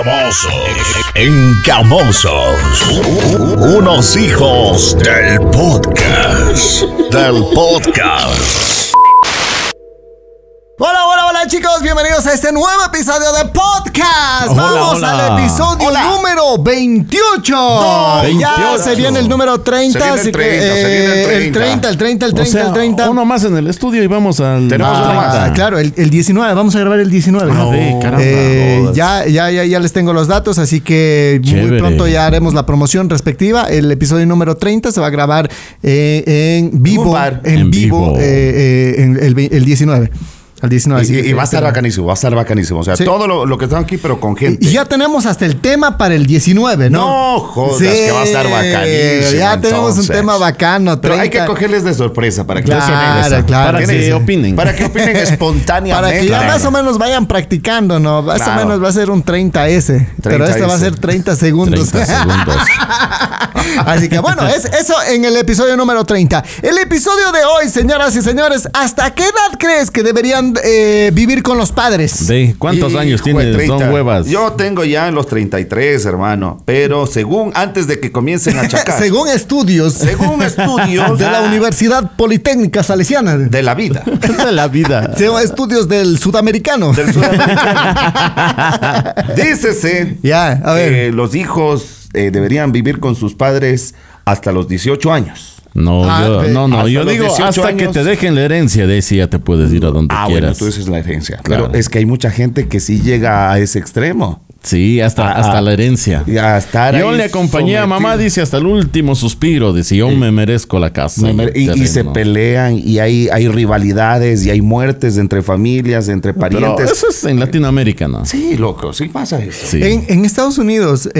Encamosos. Unos hijos del podcast. Hola, hola, hola chicos, bienvenidos a este nuevo episodio de podcast. Vamos al episodio número 28. Ya se viene el número 30. Se viene el 30. El 30. Uno más en el estudio y vamos al... Tenemos uno más. Claro, el 19, vamos a grabar el 19. Caramba. Ya les tengo los datos, así que Chévere. muy pronto ya haremos la promoción respectiva. El episodio número 30 se va a grabar en vivo. En vivo. El 19. Al 19. Y va a estar bacanísimo, O sea, Sí. todo lo que están aquí, pero con gente. Y ya tenemos hasta el tema para el 19, ¿no? No jodas, que va a estar bacanísimo. Ya tenemos un tema bacano. Pero hay 30. que cogerles de sorpresa para que Claro. Para que opinen. Para que opinen espontáneamente. Para que ya más o menos vayan practicando, ¿no? Más o menos va a ser un 30S. Pero este va a ser 30 segundos. 30 segundos. Así que bueno, es eso en el episodio número 30. El episodio de hoy, señoras y señores, ¿hasta qué edad crees que deberían vivir con los padres? ¿De cuántos años Hijo de tienes, 30. Don Huevas? Yo tengo ya en los 33, hermano. Pero antes de que comiencen a achacar. Según estudios de la Universidad Politécnica Salesiana. De la vida. De la vida. Según estudios del sudamericano. Del sudamericano. Dícese Ya, a ver. que los hijos deberían vivir con sus padres hasta los 18 años. No, yo hasta los digo 18 hasta que años. te dejen la herencia, de ahí ya te puedes ir a donde Bueno, quieras. tú dices la herencia. Claro. Pero es que hay mucha gente que sí llega a ese extremo. Sí, hasta la herencia. Y a estar Yo ahí le acompañé a mamá, sometido. dice, hasta el último suspiro. Dice, yo me merezco la casa. Y se pelean y hay rivalidades y hay muertes entre familias, entre Pero parientes. eso es en Latinoamérica, ¿no? Sí, loco, sí pasa eso. Sí. En Estados Unidos,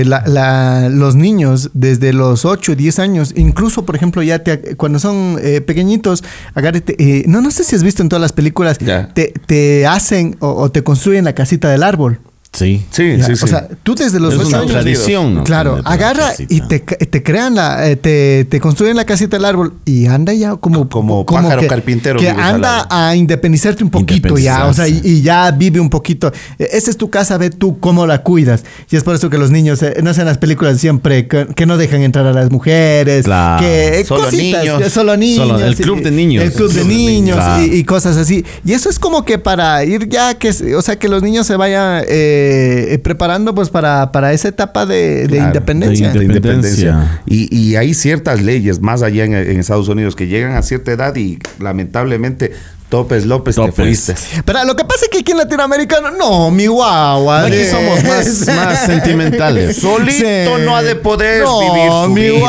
los niños desde los 8, 10 años, incluso, por ejemplo, cuando son pequeñitos, agárrate, no sé si has visto en todas las películas, Ya. te hacen o te construyen la casita del árbol. Sí. Sí, Ya, sí, sí. O sea, tú desde los Es 8 una años... tradición, ¿no? Claro, Tener la agarra casita. y te crean te construyen la casita del árbol y anda ya como pájaro carpintero que vives al anda lado. a independizarte un poquito ya, o sea, y ya vive un poquito. Esa es tu casa, ve tú cómo la cuidas. Y es por eso que los niños, no sé, en las películas siempre que no dejan entrar a las mujeres, Claro. que Solo cositas, niños. que solo niños. Solo el club de niños. El club de niños Claro. y cosas así. Y eso es como que para ir ya, o sea, que los niños se vayan preparando pues para esa etapa de Claro, independencia. de independencia. Y hay ciertas leyes más allá en Estados Unidos que llegan a cierta edad y lamentablemente López, te fuiste. Pero lo que pasa es que aquí en Latinoamérica, no, mi guagua. Aquí somos más sentimentales. Solito Sí. no ha de poder No, vivir su mi vida.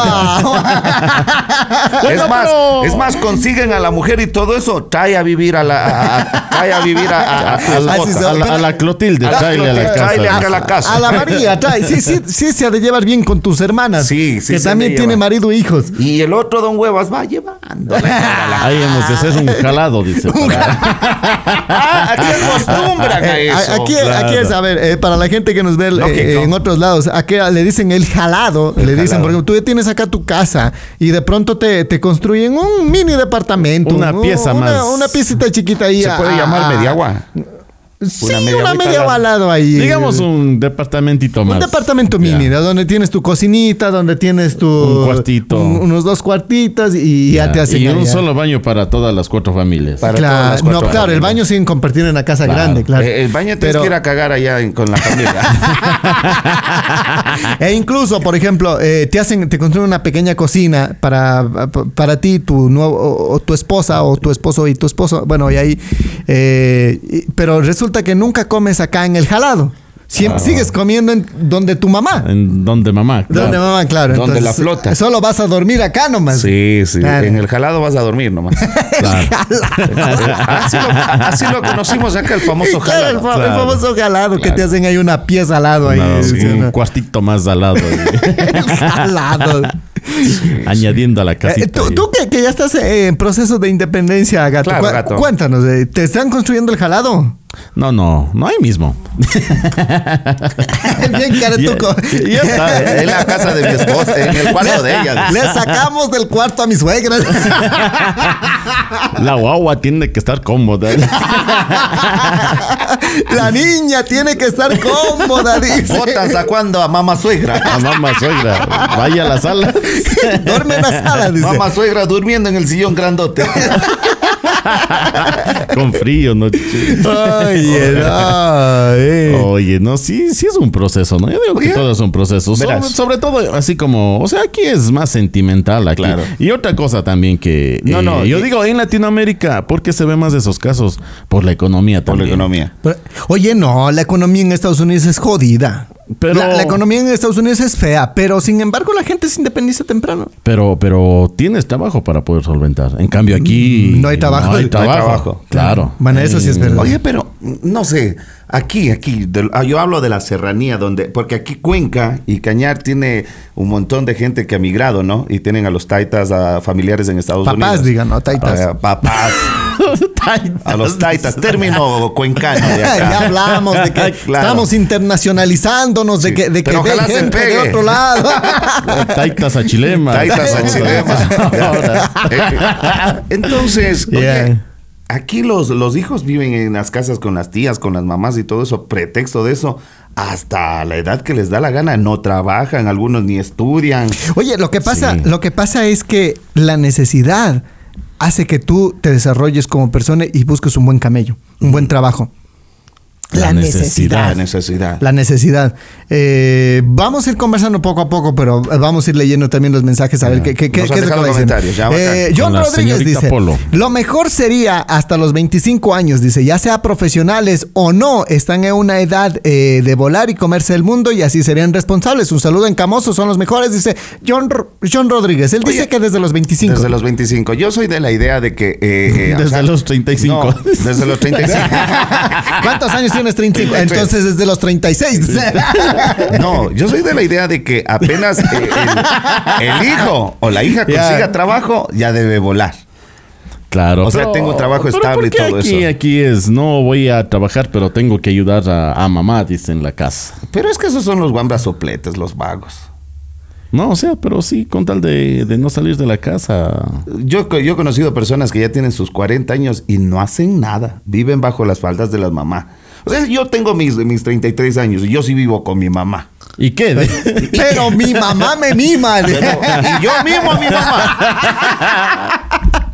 guagua. Es más, consiguen a la mujer y todo eso, trae a vivir a la Clotilde, tráele a la casa. tráele acá a la casa. A la María, trae. Sí, se ha de llevar bien con tus hermanas. Sí, que se también le tiene lleva. marido e hijos. Y el otro Don Huevas va llevando. Ahí hemos de hacer un jalado, dice. Aquí acostumbran a eso. Aquí claro. es, a ver, para la gente que nos ve Lógico. en otros lados, aquí le dicen el jalado. Le dicen, jalado. porque tú ya tienes acá tu casa y de pronto te construyen un mini departamento. Una pieza más. Una piecita chiquita ahí. Se puede llamar Mediagua. Sí, una una media media agüita al lado ahí. Digamos un departamentito más. Un departamento Ya. mini, ¿no? Donde tienes tu cocinita, donde tienes tu... Un cuartito. unos 2 cuartitos y ya te hacen... Y un ya. solo baño para todas las 4 familias. Para todas Claro, las 4 no, claro, el familias. baño sin compartir en la casa Claro. grande, claro. El baño tienes Pero- que ir a cagar allá con la familia. E incluso, por ejemplo, te construyen una pequeña cocina para ti, tu nuevo, o tu esposa, o tu esposo y tu esposo. Bueno, y ahí. Pero resulta que nunca comes acá en el jalado. Siempre sigues comiendo en donde tu mamá. En donde mamá. Donde mamá, claro. Donde Entonces, la flota. Solo vas a dormir acá nomás. Sí. Claro. En el jalado vas a dormir nomás. Claro. Así lo conocimos acá, el famoso Claro, jalado. el famoso jalado que Claro. te hacen ahí una pieza al lado. Ahí, No, ¿sí, un no? cuartito más al lado. El jalado. Añadiendo a la casita. Tú que ya estás en proceso de independencia, Gato. Claro, Gato. Cuéntanos, ¿te están construyendo el jalado? No, ahí mismo. Bien caretuco. Ya está, en la casa de mi esposa, en el cuarto de ella. Le sacamos del cuarto a mi suegra. La guagua tiene que estar cómoda. La niña tiene que estar cómoda, dice. ¿Botas a cuándo? A mamá suegra. A mamá suegra, vaya a la sala. Duerme en la sala, dice. Mamá suegra durmiendo en el sillón grandote. Con frío, ¿no? Oye, no, Oye, no, sí es un proceso, ¿no? Yo digo que Oye, todo es un proceso. Sobre todo, así como, o sea, aquí es más sentimental aquí. Claro. Y otra cosa también que yo digo, en Latinoamérica, ¿por qué se ven más de esos casos? Por la economía Por también. la economía. Pero, oye, no, la economía en Estados Unidos es jodida. Pero- La economía en Estados Unidos es fea, pero sin embargo la gente se independiza temprano. Pero tienes trabajo para poder solventar. En cambio aquí No hay trabajo. No hay No hay trabajo. trabajo. Claro. Bueno, eso sí es verdad. Oye, pero no sé, aquí, yo hablo de la serranía, porque aquí Cuenca y Cañar tiene un montón de gente que ha migrado, ¿no? Y tienen a los taitas, a familiares en Estados Unidos. Papás, digan, no, taitas. Papás. A los taitas, término cuencano de acá. Ya hablamos de que Claro. estamos internacionalizándonos, de Sí, que pero ve ojalá se gente de pegue. otro lado. Taitas a chilema. Taitas a chilema. Entonces, oye, Yeah. aquí los hijos viven en las casas con las tías, con las mamás y todo eso. Pretexto de eso, hasta la edad que les da la gana, no trabajan, algunos ni estudian. Oye, lo que Sí. pasa es que la necesidad hace que tú te desarrolles como persona y busques un buen camello, un buen trabajo. La La necesidad. necesidad. La necesidad. Vamos a ir conversando poco a poco, pero vamos a ir leyendo también los mensajes a ver qué Nos han es lo que dejado va diciendo. comentarios, ya, bacán. John Con la Rodríguez señorita dice, Polo. lo mejor sería hasta los 25 años, dice, ya sea profesionales o no, están en una edad de volar y comerse el mundo y así serían responsables. Un saludo en Camoso, son los mejores, dice John Rodríguez. Él dice Oye, que desde los 25. Desde los 25. Yo soy de la idea de que... Desde los 35. No, desde los 35. ¿Cuántos años tienes? 35. 33. Entonces desde los 36. No, yo soy de la idea de que apenas el hijo o la hija consiga trabajo, ya debe volar. Claro. O sea, tengo trabajo pero estable y ¿por qué todo aquí, eso. Aquí es, no voy a trabajar, pero tengo que ayudar a mamá, dice en la casa. Pero es que esos son los guambras sopletes, los vagos. No, o sea, pero sí, con tal de no salir de la casa. Yo he conocido personas que ya tienen sus 40 años y no hacen nada. Viven bajo las faldas de las mamás. O sea, yo tengo mis 33 años y yo sí vivo con mi mamá. ¿Y qué? Pero mi mamá me mima. Y yo mimo a mi mamá.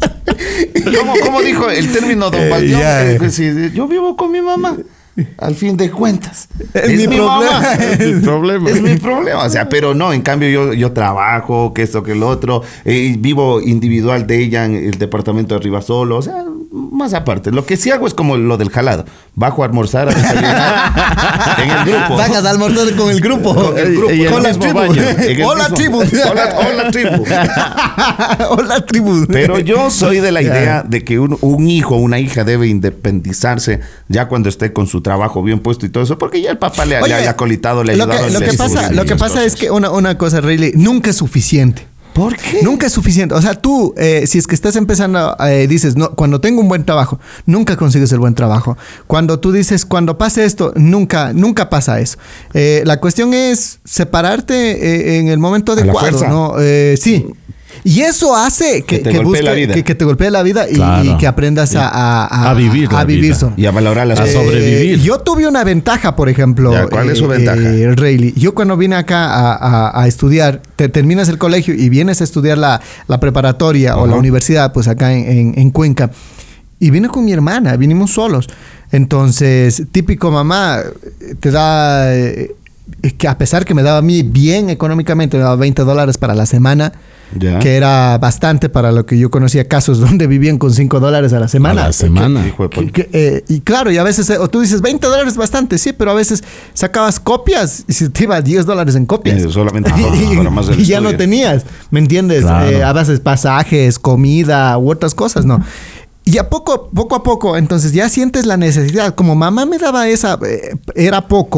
¿Cómo dijo el término don Baldión? Ya. Que si yo vivo con mi mamá. Al fin de cuentas. Es mi problema. Es el problema. Es mi problema. O sea, pero no, en cambio yo trabajo, que esto, que el otro. Vivo individual de ella en el departamento de arriba solo. O sea, más aparte. Lo que sí hago es como lo del jalado. Bajo a almorzar, a desayunar en el grupo. Bajas a almorzar con el grupo. Con el grupo. Y en Con el las mismo tribus. baño. En el Hola, mismo- tribu. Hola, tribu. Hola, tribu. Pero yo soy de la idea de que un hijo o una hija debe independizarse ya cuando esté con su trabajo bien puesto y todo eso, porque ya el papá le Oye, ha colitado, le ha lo ayudado. que en pasa, estudios lo y que esas pasa es cosas. que una cosa, Rayleigh, nunca es suficiente. ¿Por qué? Nunca es suficiente. O sea, tú, si es que estás empezando, dices, no, cuando tengo un buen trabajo, nunca consigues el buen trabajo. Cuando tú dices, cuando pase esto, nunca pasa eso. La cuestión es separarte en el momento la adecuado, fuerza. ¿no? Sí. Y eso hace que te golpee la vida. que te golpee la vida y, Claro. y que aprendas a vivir la vida. solo. Y a valorar las A cosas. sobrevivir. Yo tuve una ventaja, por ejemplo. Ya, ¿cuál es su ventaja? Rayleigh. Yo cuando vine acá a estudiar, te terminas el colegio y vienes a estudiar la preparatoria o la universidad, pues acá en Cuenca. Y vine con mi hermana, vinimos solos. Entonces, típico mamá, te da... que a pesar que me daba a mí bien económicamente, me daba $20 para la semana, Ya. que era bastante para lo que yo conocía casos donde vivían con $5 a la semana. A la semana. Hijo de puta. Y claro, y a veces, o tú dices $20 es bastante, sí, pero a veces sacabas copias y se te iba $10 en copias. Solamente y, para más del y ya no estudio. tenías, ¿me entiendes? Claro. A veces pasajes, comida u otras cosas, ¿no? Y a poco a poco, entonces ya sientes la necesidad. Como mamá me daba esa, era poco,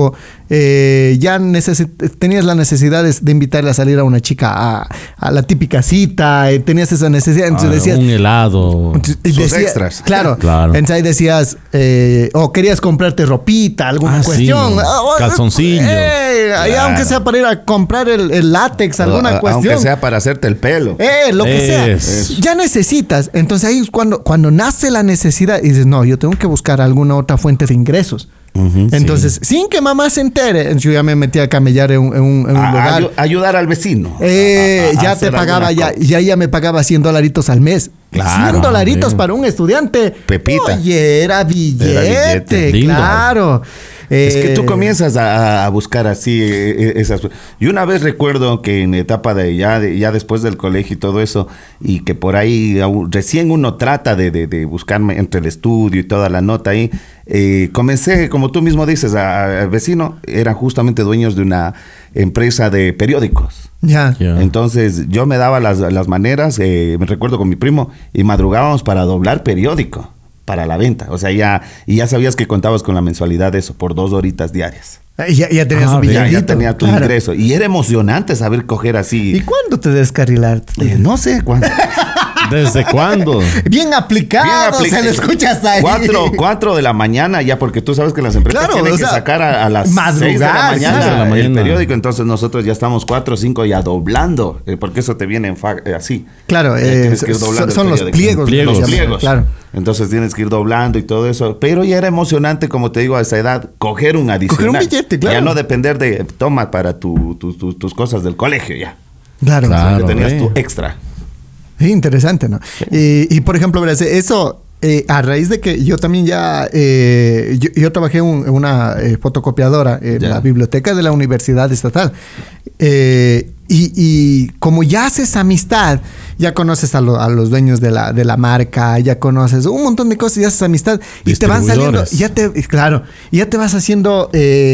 ya tenías la necesidad de invitarle a salir a una chica a la típica cita, tenías esa necesidad, entonces decías... Un helado. Sus extras. Claro. Entonces ahí decías, o querías comprarte ropita, alguna cuestión. Sí. Calzoncillo. Aunque sea para ir a comprar el látex, alguna cuestión. Aunque sea para hacerte el pelo. Lo que sea. Ya necesitas. Entonces ahí es cuando nace la necesidad y dices, no, yo tengo que buscar alguna otra fuente de ingresos. Entonces, sin que mamá se entere, yo ya me metí a camellar en un lugar. Ayudar al vecino. Ya te pagaba, ya me pagaba $100 al mes. Claro, $100 para un estudiante. Pepita. Oye, era billete. Claro. Es que tú comienzas a buscar así esas. Y una vez recuerdo que en etapa de ya después del colegio y todo eso, y que por ahí recién uno trata de buscarme entre el estudio y toda la nota ahí, comencé, como tú mismo dices, al vecino, eran justamente dueños de una empresa de periódicos. Ya. Entonces yo me daba las maneras, me recuerdo con mi primo, y madrugábamos para doblar periódico para la venta. O sea, ya sabías que contabas con la mensualidad de eso por 2 horitas diarias. Ya tenías un billetito. Ya tenía tu ingreso. Y era emocionante saber coger así. ¿Y cuándo te descarrilaste? No sé cuándo. ¿Desde cuándo? Bien aplicado, se le escuchas ahí. 4 de la mañana ya, porque tú sabes que las empresas tienen que sacar a las 6 de la mañana el periódico. Entonces nosotros ya estamos 4 o 5 ya doblando, porque eso te viene así. Claro, son los pliegos. Los pliegos. Claro. Entonces tienes que ir doblando y todo eso. Pero ya era emocionante, como te digo, a esa edad, coger un adicional. Coger un billete, claro. Ya no depender de, toma para tus cosas del colegio ya. Claro. O sea, que tenías tu extra. Interesante, ¿no? Sí. Y por ejemplo, verás, eso, a raíz de que yo también ya, yo trabajé en una fotocopiadora en la biblioteca de la Universidad Estatal. Y como ya haces amistad, ya conoces a los dueños de la marca, ya conoces un montón de cosas, ya haces amistad y te van saliendo, ya te vas haciendo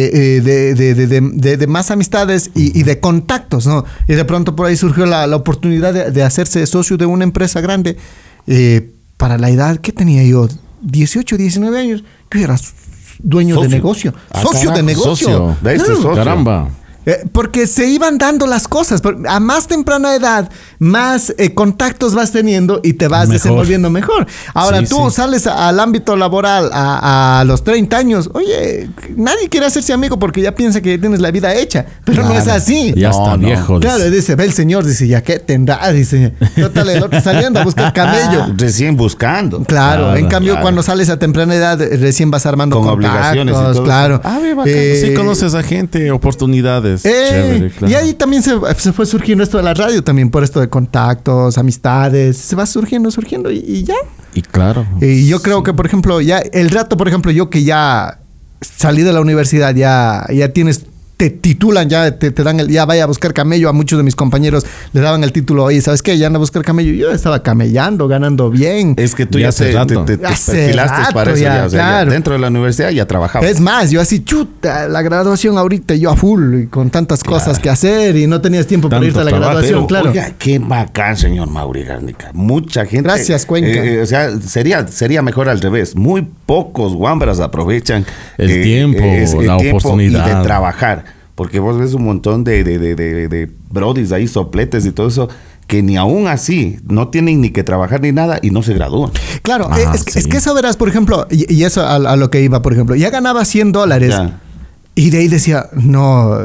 de más amistades y de contactos, ¿no? Y de pronto por ahí surgió la oportunidad de hacerse socio de una empresa grande. Para la edad que tenía yo, 18, 19 años, yo era dueño de negocio, socio de negocio. Socio. Caramba. Porque se iban dando las cosas. A más temprana edad, más contactos vas teniendo y te vas desenvolviendo mejor. Ahora tú sales al ámbito laboral a los 30 años. Oye, nadie quiere hacerse amigo porque ya piensa que tienes la vida hecha. Pero no es así. Ya está viejo. Claro, dice, ve el señor, dice, ya qué tendrá, dice. Total, el otro saliendo a buscar camello. Recién buscando. Claro, en cambio, cuando sales a temprana edad, recién vas armando con contactos. Obligaciones y todo. Claro. Sí conoces a gente, oportunidades. Chévere, claro. Y ahí también se fue surgiendo esto de la radio también, por esto de contactos, amistades, se va surgiendo y ya. Y claro. Y yo creo que, por ejemplo, ya el rato, por ejemplo, yo que ya salí de la universidad, ya tienes... Te titulan, ya te dan ya vaya a buscar camello. A muchos de mis compañeros le daban el título, oye, ¿sabes qué? Ya anda a buscar camello. Yo estaba camellando, ganando bien. Es que tú ya te perfilaste para eso. Ya, o sea, claro. Ya dentro de la universidad ya trabajaba. Es más, yo así, chuta, la graduación ahorita, yo a full, y con tantas cosas que hacer y no tenías tiempo para irte a la graduación, pero, claro. Oiga, qué bacán, señor Mauri Garnica. Mucha gente. Gracias, Cuenca. O sea, sería mejor al revés. Muy pocos guambras aprovechan el tiempo, la oportunidad. Y de trabajar. Porque vos ves un montón de brodis ahí, sopletes y todo eso, que ni aún así no tienen ni que trabajar ni nada y no se gradúan. Claro, es que eso verás, por ejemplo, y eso a lo que iba, por ejemplo, ya ganaba $100 ya. Y de ahí decía, no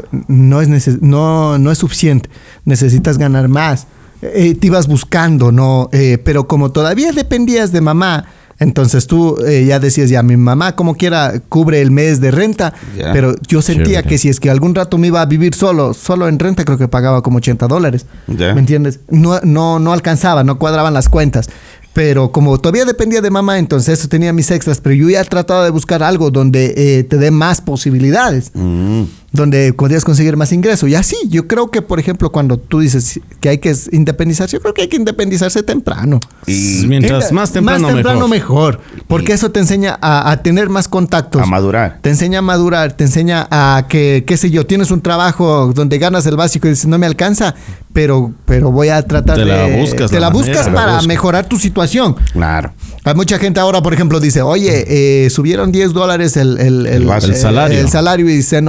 es suficiente, necesitas ganar más. Te ibas buscando, ¿no? Pero como todavía dependías de mamá, entonces tú ya decías, ya mi mamá como quiera cubre el mes de renta, pero yo sentía que si es que algún rato me iba a vivir solo en renta, creo que pagaba como $80, ¿me entiendes? No alcanzaba, no cuadraban las cuentas. Pero como todavía dependía de mamá, entonces eso tenía mis extras, pero yo ya trataba de buscar algo donde te dé más posibilidades, donde podías conseguir más ingreso. Y así, yo creo que, por ejemplo, cuando tú dices que hay que independizarse, yo creo que hay que independizarse temprano. Y mientras más temprano mejor. Porque eso te enseña a tener más contactos. A madurar. Te enseña a madurar, te enseña a que, qué sé yo, tienes un trabajo donde ganas el básico y dices, no me alcanza, pero voy a tratar Te la buscas para mejorar tu situación. Claro. Hay mucha gente ahora, por ejemplo, dice, oye, subieron $10 el salario y dicen, no,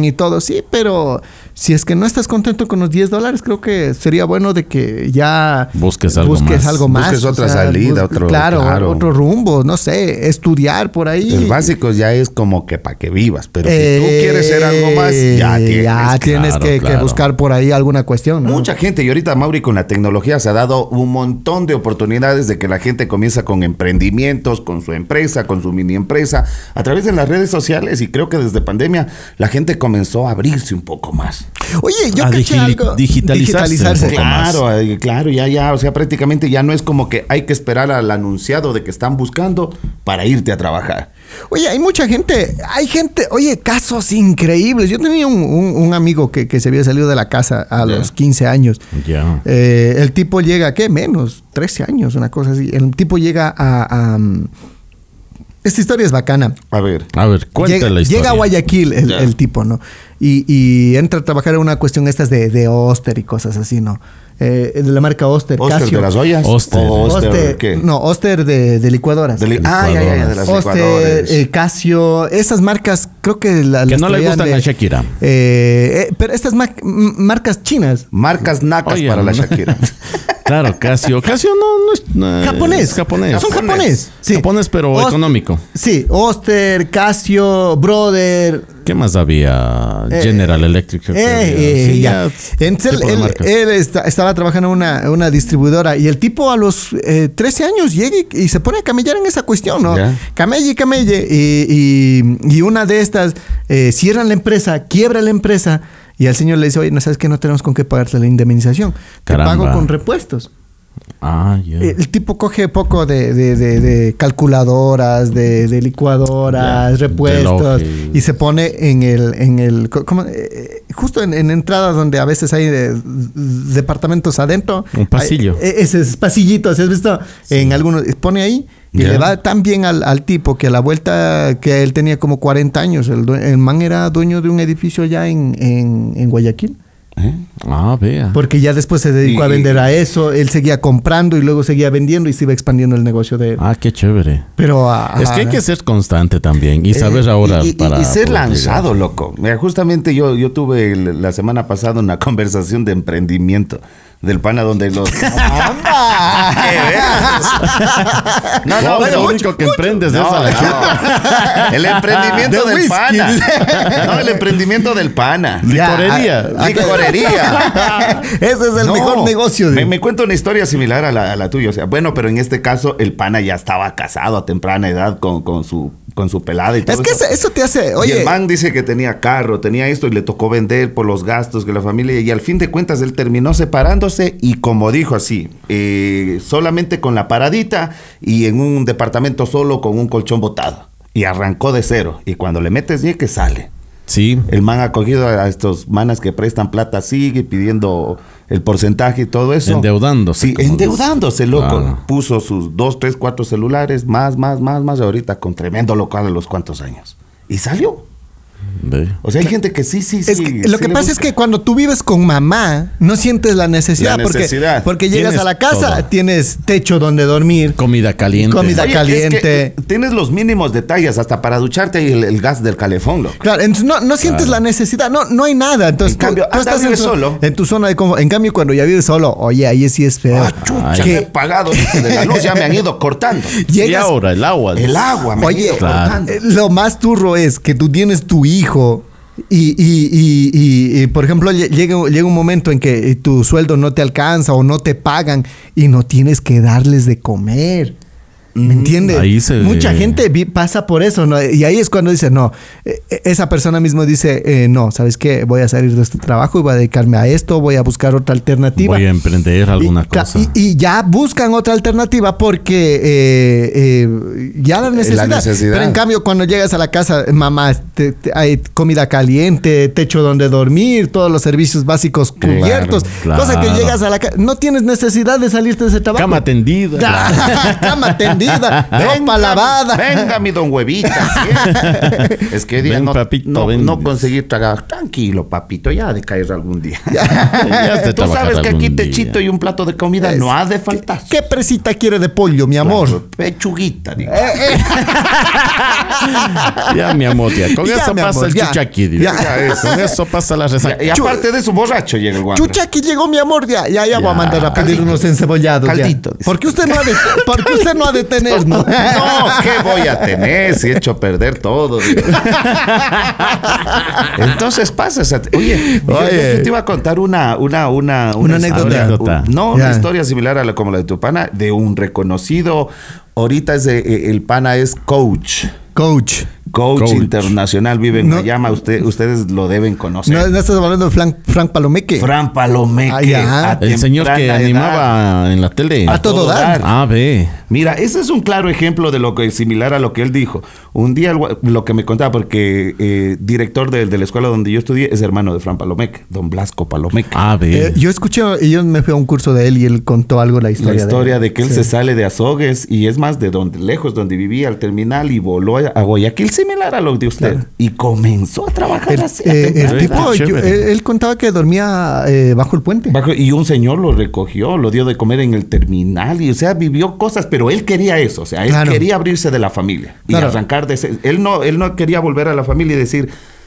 pagan y todo, sí, pero si es que no estás contento con los $10, creo que sería bueno de que ya busques algo más. Busques otra salida, otro rumbo, no sé, estudiar por ahí. El básico ya es como que para que vivas, pero si tú quieres ser algo más, ya tienes que buscar por ahí alguna cuestión, ¿no? Mucha gente, y ahorita Mauri con la tecnología se ha dado un montón de oportunidades de que la gente comienza con emprendimientos, con su empresa, con su mini empresa, a través de las redes sociales, y creo que desde pandemia la gente comenzó a abrirse un poco más. Oye, yo caché algo. Digitalizarse. Claro, ya, o sea, prácticamente ya no es como que hay que esperar al anunciado de que están buscando para irte a trabajar. Oye, hay gente, oye, casos increíbles. Yo tenía un amigo que se había salido de la casa a los 15 años. El tipo llega, ¿qué? Menos, 13 años, una cosa así. El tipo llega a esta historia es bacana. A ver, cuéntale la historia. Llega a Guayaquil el tipo, ¿no? Y entra a trabajar en una cuestión estas de Oster y cosas así, ¿no? De la marca Oster. ¿Oster Casio. de las ollas? Oster, ¿qué? No, Oster de licuadoras. Ya, de las Oster, licuadoras. Casio, esas marcas, creo que que no le gustan a Shakira. Pero estas marcas chinas. Marcas nacas para la Shakira. Claro, Casio no es japonés. Son japonés. Sí. Japonés, pero económico. Sí, Oster, Casio, Brother. ¿Qué más había? General Electric. Ya. Entonces él estaba trabajando en una distribuidora y el tipo a los 13 años llega y se pone a camellar en esa cuestión, ¿no? Camelle. Y una de estas cierran la empresa, quiebra la empresa. Y al señor le dice, oye, ¿no sabes que no tenemos con qué pagarte la indemnización? Te pago con repuestos. El tipo coge poco de calculadoras, de licuadoras, repuestos, y se pone en el justo en entrada donde a veces hay departamentos adentro. Un pasillo. Esos pasillitos, ¿has visto? Sí. En algunos, pone ahí. Y le va tan bien al tipo que a la vuelta que él tenía como 40 años. El man era dueño de un edificio allá en Guayaquil. Vea. Porque ya después se dedicó a vender a eso. Él seguía comprando y luego seguía vendiendo y se iba expandiendo el negocio de él. Qué chévere. Pero es que hay que ser constante también y saber ahora y ser lanzado, loco. Mira, justamente yo tuve la semana pasada una conversación de emprendimiento del pana donde los lo único que emprendes es el emprendimiento del pana. No, el emprendimiento del pana. Licorería. Ese es el mejor negocio. Me cuento una historia similar a la tuya. O sea, bueno, pero en este caso el pana ya estaba casado a temprana edad con su pelada y todo. Es que eso te hace, oye. Y el man dice que tenía carro, tenía esto y le tocó vender por los gastos que la familia, y al fin de cuentas él terminó separándose y como dijo así, solamente con la paradita y en un departamento solo con un colchón botado. Y arrancó de cero. Y cuando le metes que sale. Sí. El man ha cogido a estos manas que prestan plata, sigue pidiendo el porcentaje y todo eso. Endeudándose. Sí, endeudándose, loco. Claro. Puso sus 2, 3, 4 celulares, más, ahorita con tremendo local a los cuantos años. Y salió. O sea, hay gente que sí. Es que lo que pasa es que cuando tú vives con mamá, no sientes la necesidad. Porque llegas a la casa, todo. Tienes techo donde dormir. Comida caliente. Es que tienes los mínimos detalles, hasta para ducharte y el gas del calefón, loco. Claro, entonces no sientes la necesidad, no hay nada. Entonces, en cambio, tú estás solo. En tu zona de confort. En cambio, cuando ya vives solo, oye, ahí sí es feo. Chucha, me he pagado de la luz, ya me han ido cortando. Y ahora, el agua. El agua, me han ido cortando. Lo más turro es que tú tienes tu hijo y por ejemplo llega un momento en que tu sueldo no te alcanza o no te pagan y no tienes que darles de comer. ¿Me entiendes? Mucha gente pasa por eso, ¿no? Y ahí es cuando dice, no, esa persona mismo dice, no, ¿sabes qué? Voy a salir de este trabajo y voy a dedicarme a esto, voy a buscar otra alternativa. Voy a emprender alguna cosa. Y ya buscan otra alternativa porque ya la necesidad. Pero en cambio, cuando llegas a la casa, mamá, hay comida caliente, techo donde dormir, todos los servicios básicos cubiertos. Cosa que llegas a la casa, no tienes necesidad de salirte de ese trabajo. Cama tendida. Cama tendida. bandida, ropa lavada. Venga, mi don Huevita. ¿sí? Es que día Ven, no, papito, no, ven. no conseguir tragar. Tranquilo, papito, ya ha de caer algún día. Ya has de Tú trabajar sabes que aquí algún techito día. y un plato de comida no ha de faltar. ¿Qué presita quiere de pollo, mi amor? Claro, pechuguita, digo. Ya, mi amor, ya. Con Ya, eso mi pasa amor, el ya. chuchaqui. digo. Ya. Con eso pasa la resaca. Y aparte de eso, borracho llega el guante. Chucha, aquí llegó mi amor, ya voy a mandar a pedir Caldito. unos encebollados. ya. Caldito. Porque usted no ha de tener, ¿no? No, ¿qué voy a tener si he hecho perder todo? Digo. Entonces pasa esa... Oye, yo te iba a contar una anécdota. Una Ya. historia similar a como la de tu pana, de un reconocido... Ahorita el pana es coach. Coach. Coach internacional, vive en Guayama. Ustedes lo deben conocer. No estás hablando de Frank Palomeque. Fran Palomeque. Ah, ya. El señor que temprana animaba edad. en la tele. A todo dar. Ah, ve. Mira, ese es un claro ejemplo de lo que es similar a lo que él dijo. Un día lo que me contaba, porque director de la escuela donde yo estudié es hermano de Fran Palomeque, don Blasco Palomeque. Ah, ve. Yo escuché, y yo me fui a un curso de él y él contó algo la historia de que él se sale de Azogues y es más de lejos donde vivía al terminal y voló a Guayaquil, similar a lo de usted. Claro. Y comenzó a trabajar así. El tipo, él contaba que dormía bajo el puente. Y un señor lo recogió, lo dio de comer en el terminal y, o sea, vivió cosas, pero él quería eso, o sea, él quería abrirse de la familia y arrancar de ese. Él no quería volver a la familia y decir...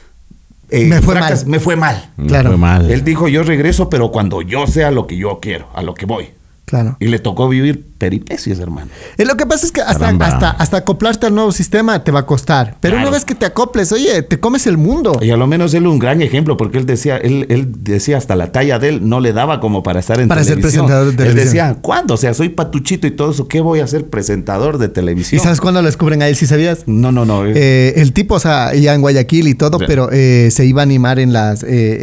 me fue mal. Claro. Me fue mal. Él dijo, yo regreso, pero cuando yo sea lo que yo quiero, a lo que voy. Claro. Y le tocó vivir peripecias, hermano. Lo que pasa es que hasta acoplarte al nuevo sistema te va a costar. Pero una vez que te acoples, oye, te comes el mundo. Y a lo menos él un gran ejemplo, porque él decía hasta la talla de él no le daba como para estar en televisión. Ser presentador de televisión. Él decía, ¿cuándo? O sea, soy patuchito y todo eso, ¿qué voy a ser presentador de televisión? ¿Y sabes cuándo lo descubren a él? ¿Sí sabías? No. El tipo, o sea, ya en Guayaquil y todo, pero se iba a animar en las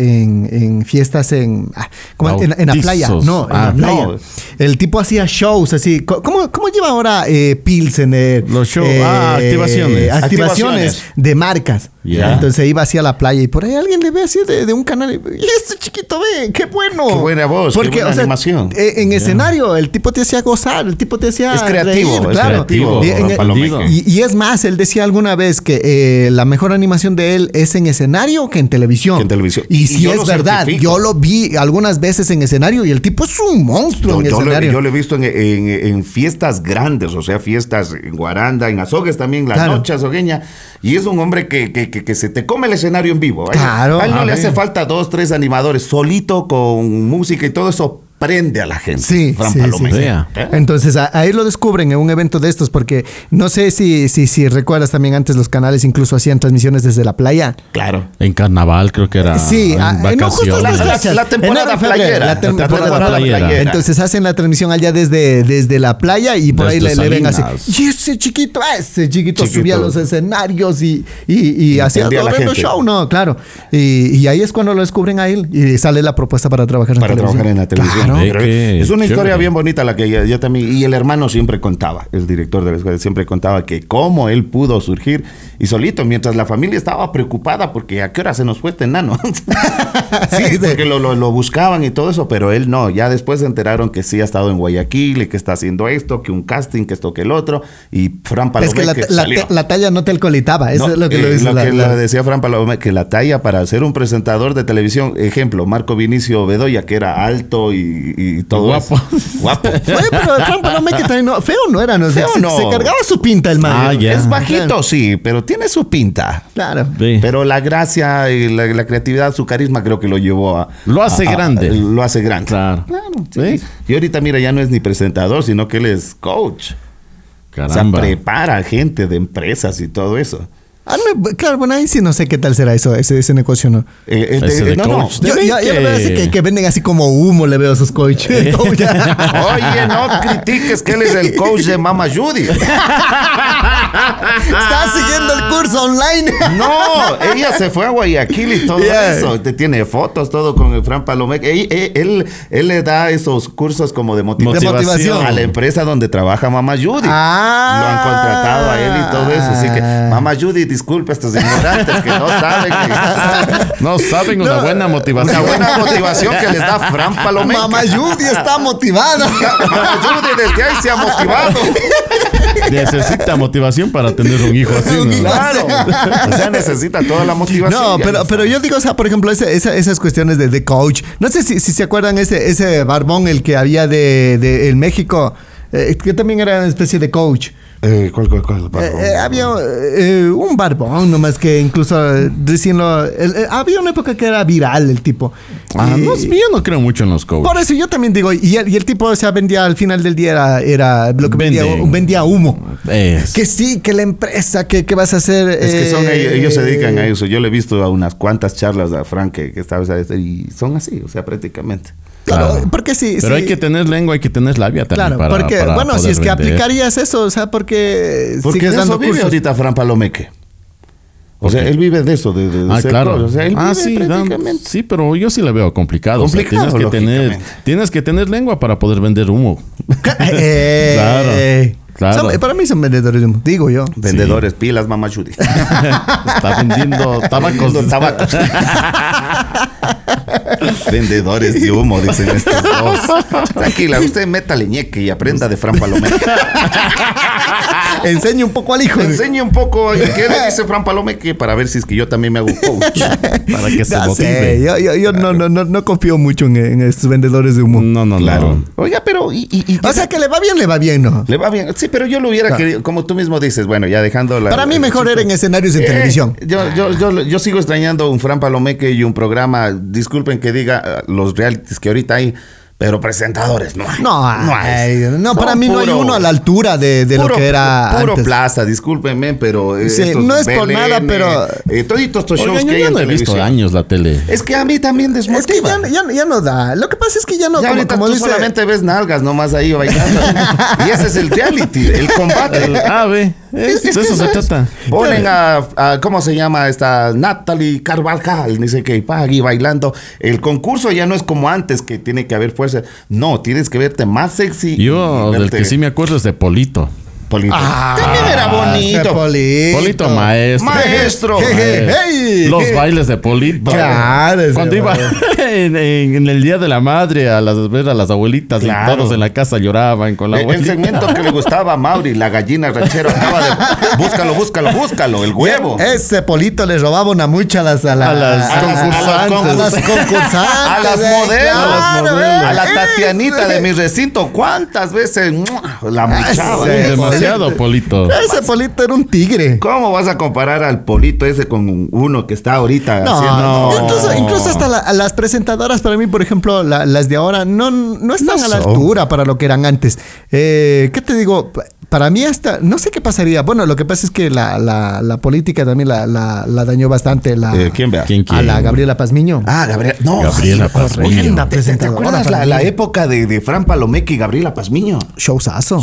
en fiestas en la playa. No, en la playa. No. El tipo hacía shows así. ¿Cómo lleva ahora Pilsener? Los shows, activaciones de marcas. Yeah. Entonces iba así a la playa y por ahí alguien le ve así de un canal y este chiquito ve, qué bueno. Qué buena voz, porque, qué buena animación. En escenario el tipo te hacía gozar, el tipo te hacía es creativo, reír, es claro. creativo. Y es más, él decía alguna vez que la mejor animación de él es en escenario que en televisión. Y si es verdad, yo lo vi algunas veces en escenario y el tipo es un monstruo en escenario. Yo lo he visto en fiestas grandes, o sea, fiestas en Guaranda, en Azogues también, la noche azogueña, y es un hombre que se te come el escenario en vivo. Claro. A él no le hace falta 2, 3 animadores, solito con música y todo eso. Prende a la gente. Sí. Entonces ahí lo descubren en un evento de estos porque no sé si recuerdas también antes los canales incluso hacían transmisiones desde la playa. Claro. En carnaval creo que era. Sí, vacaciones. La temporada playera. La temporada playera. Entonces hacen la transmisión allá desde la playa y por desde ahí le ven así. Y ese chiquito subía a los escenarios y hacía todo show, ¿no? Claro. Y ahí es cuando lo descubren a él y sale la propuesta para trabajar en la televisión. Pero es una historia bien bonita la que yo también, y el hermano siempre contaba, el director de la escuela siempre contaba que cómo él pudo surgir y solito, mientras la familia estaba preocupada porque a qué hora se nos fue este enano. Sí, porque lo buscaban y todo eso, pero él no, ya después se enteraron que sí ha estado en Guayaquil y que está haciendo esto, que un casting, que esto, que el otro, y Fran Palomeque es que la talla no te alcoholitaba, eso es lo que lo dice. Lo decía Fran Palomeque, que la talla para ser un presentador de televisión, ejemplo, Marco Vinicio Bedoya, que era alto y todo guapo. Guapo. Oye, pero Fran Palomeque también feo no era, ¿no? Se cargaba su pinta el man. Es bajito, sí, pero tiene su pinta. Claro. Sí. Pero la gracia y la creatividad, su carisma creo que lo llevó a... Lo hace grande. Lo hace grande. Claro. Sí. Y ahorita, mira, ya no es ni presentador, sino que él es coach. Caramba. O sea, prepara gente de empresas y todo eso. Claro, bueno, ahí sí no sé qué tal será ese negocio, ¿no? No. Yo le veo así que venden así como humo, le veo a esos coaches. Oye, no critiques que él es el coach de Mama Judy. Está siguiendo el curso online. No, ella se fue a Guayaquil y todo eso. Tiene fotos, todo con el Fran Palomeque. Él le da esos cursos como de motivación a la empresa donde trabaja Mama Judy. Lo han contratado a él y todo eso. Así que, Mama Judy, disculpa a estos ignorantes que no saben. No saben una buena motivación. Una buena motivación que les da Fran Palomeque. Mama Judy está motivada. Mama Judy desde ahí se ha motivado. necesita motivación para tener un hijo así, ¿no? Claro. O sea, necesita toda la motivación. No, pero yo digo, o sea, por ejemplo, esas cuestiones de coach. No sé si se acuerdan ese barbón, el que había de en México, que también era una especie de coach. ¿Cuál? Había un barbón nomás que incluso recién había una época que era viral el tipo. No, yo no creo mucho en los coaches. Por eso yo también digo, y el tipo, o sea, vendía al final del día era lo que vendía humo. Que sí, que la empresa, que vas a hacer. Es que son ellos se dedican a eso. Yo le he visto a unas cuantas charlas a Frank que estaba y son así, o sea, prácticamente. Claro, porque sí. Pero hay que tener lengua, hay que tener labia también. Claro, porque, bueno, si es que aplicarías eso, o sea, porque de eso vive ahorita Fran Palomeque. O sea, él vive de eso, de claro. Coach. O sea, él vive prácticamente. Sí, pero yo sí la veo complicado. Complicado, o sea, tienes que tener lengua para poder vender humo. Claro. Para mí son vendedores de humo, digo yo. Vendedores, pilas, mamá Judy. Está vendiendo tabacos. Vendedores de humo, dicen estos dos. Tranquila, usted métale ñeque y aprenda de Fran Palomeque. Enseñe un poco al hijo. Enseñe un poco. ¿Qué le dice Fran Palomeque? Para ver si es que yo también me hago coach. Para que se motive. Yo no confío mucho en estos vendedores de humo. No. Claro. Oiga, pero... o sea, que le va bien, ¿no? Le va bien. Sí, pero yo lo hubiera querido, como tú mismo dices, bueno, ya dejando la... Para mí mejor era en escenarios de televisión. Yo sigo extrañando un Fran Palomeque y un programa, disculpen que diga los realities que ahorita hay, pero presentadores no hay. No, para mí no hay uno a la altura de lo que era puro antes. Plaza, discúlpenme, pero sí, no es por nada, pero toditos estos shows que hay yo en no he visto años la tele. Es que a mí también desmotiva. Es que ya no da. Lo que pasa es que ya no, ya ahorita tú solamente ves nalgas nomás ahí bailando. Y ese es el reality, el combate. Eso se trata. Ponen a ¿cómo se llama esta? Natalie Carvajal, ni sé qué, Pagui bailando. El concurso ya no es como antes, que tiene que haber fuerza. No, tienes que verte más sexy. Yo del que sí me acuerdo es de Polito. También era bonito. Polito maestro. Hey. Los bailes de Polito. Claro. Cuando iba en el Día de la Madre a ver a las abuelitas, claro, y todos en la casa lloraban con la abuelita. El segmento que le gustaba a Mauri, la gallina ranchera, acaba de... Búscalo, el huevo. Ese Polito le robaba una mucha a las concursantes. A las modelos. A la Tatianita de mi recinto. ¿Cuántas veces la muchaba? Demasiado Polito. Ese Polito era un tigre. ¿Cómo vas a comparar al Polito ese con uno que está ahorita haciendo? Incluso hasta las presentadoras, para mí, por ejemplo, las de ahora, no están a la altura para lo que eran antes. ¿Qué te digo? Para mí hasta, no sé qué pasaría. Bueno, lo que pasa es que la política también la dañó bastante. ¿Quién vea? A la Gabriela Pazmiño. Gabriela Pazmiño. ¿Te acuerdas la época de Fran Palomeque y Gabriela Pazmiño? Showzazo.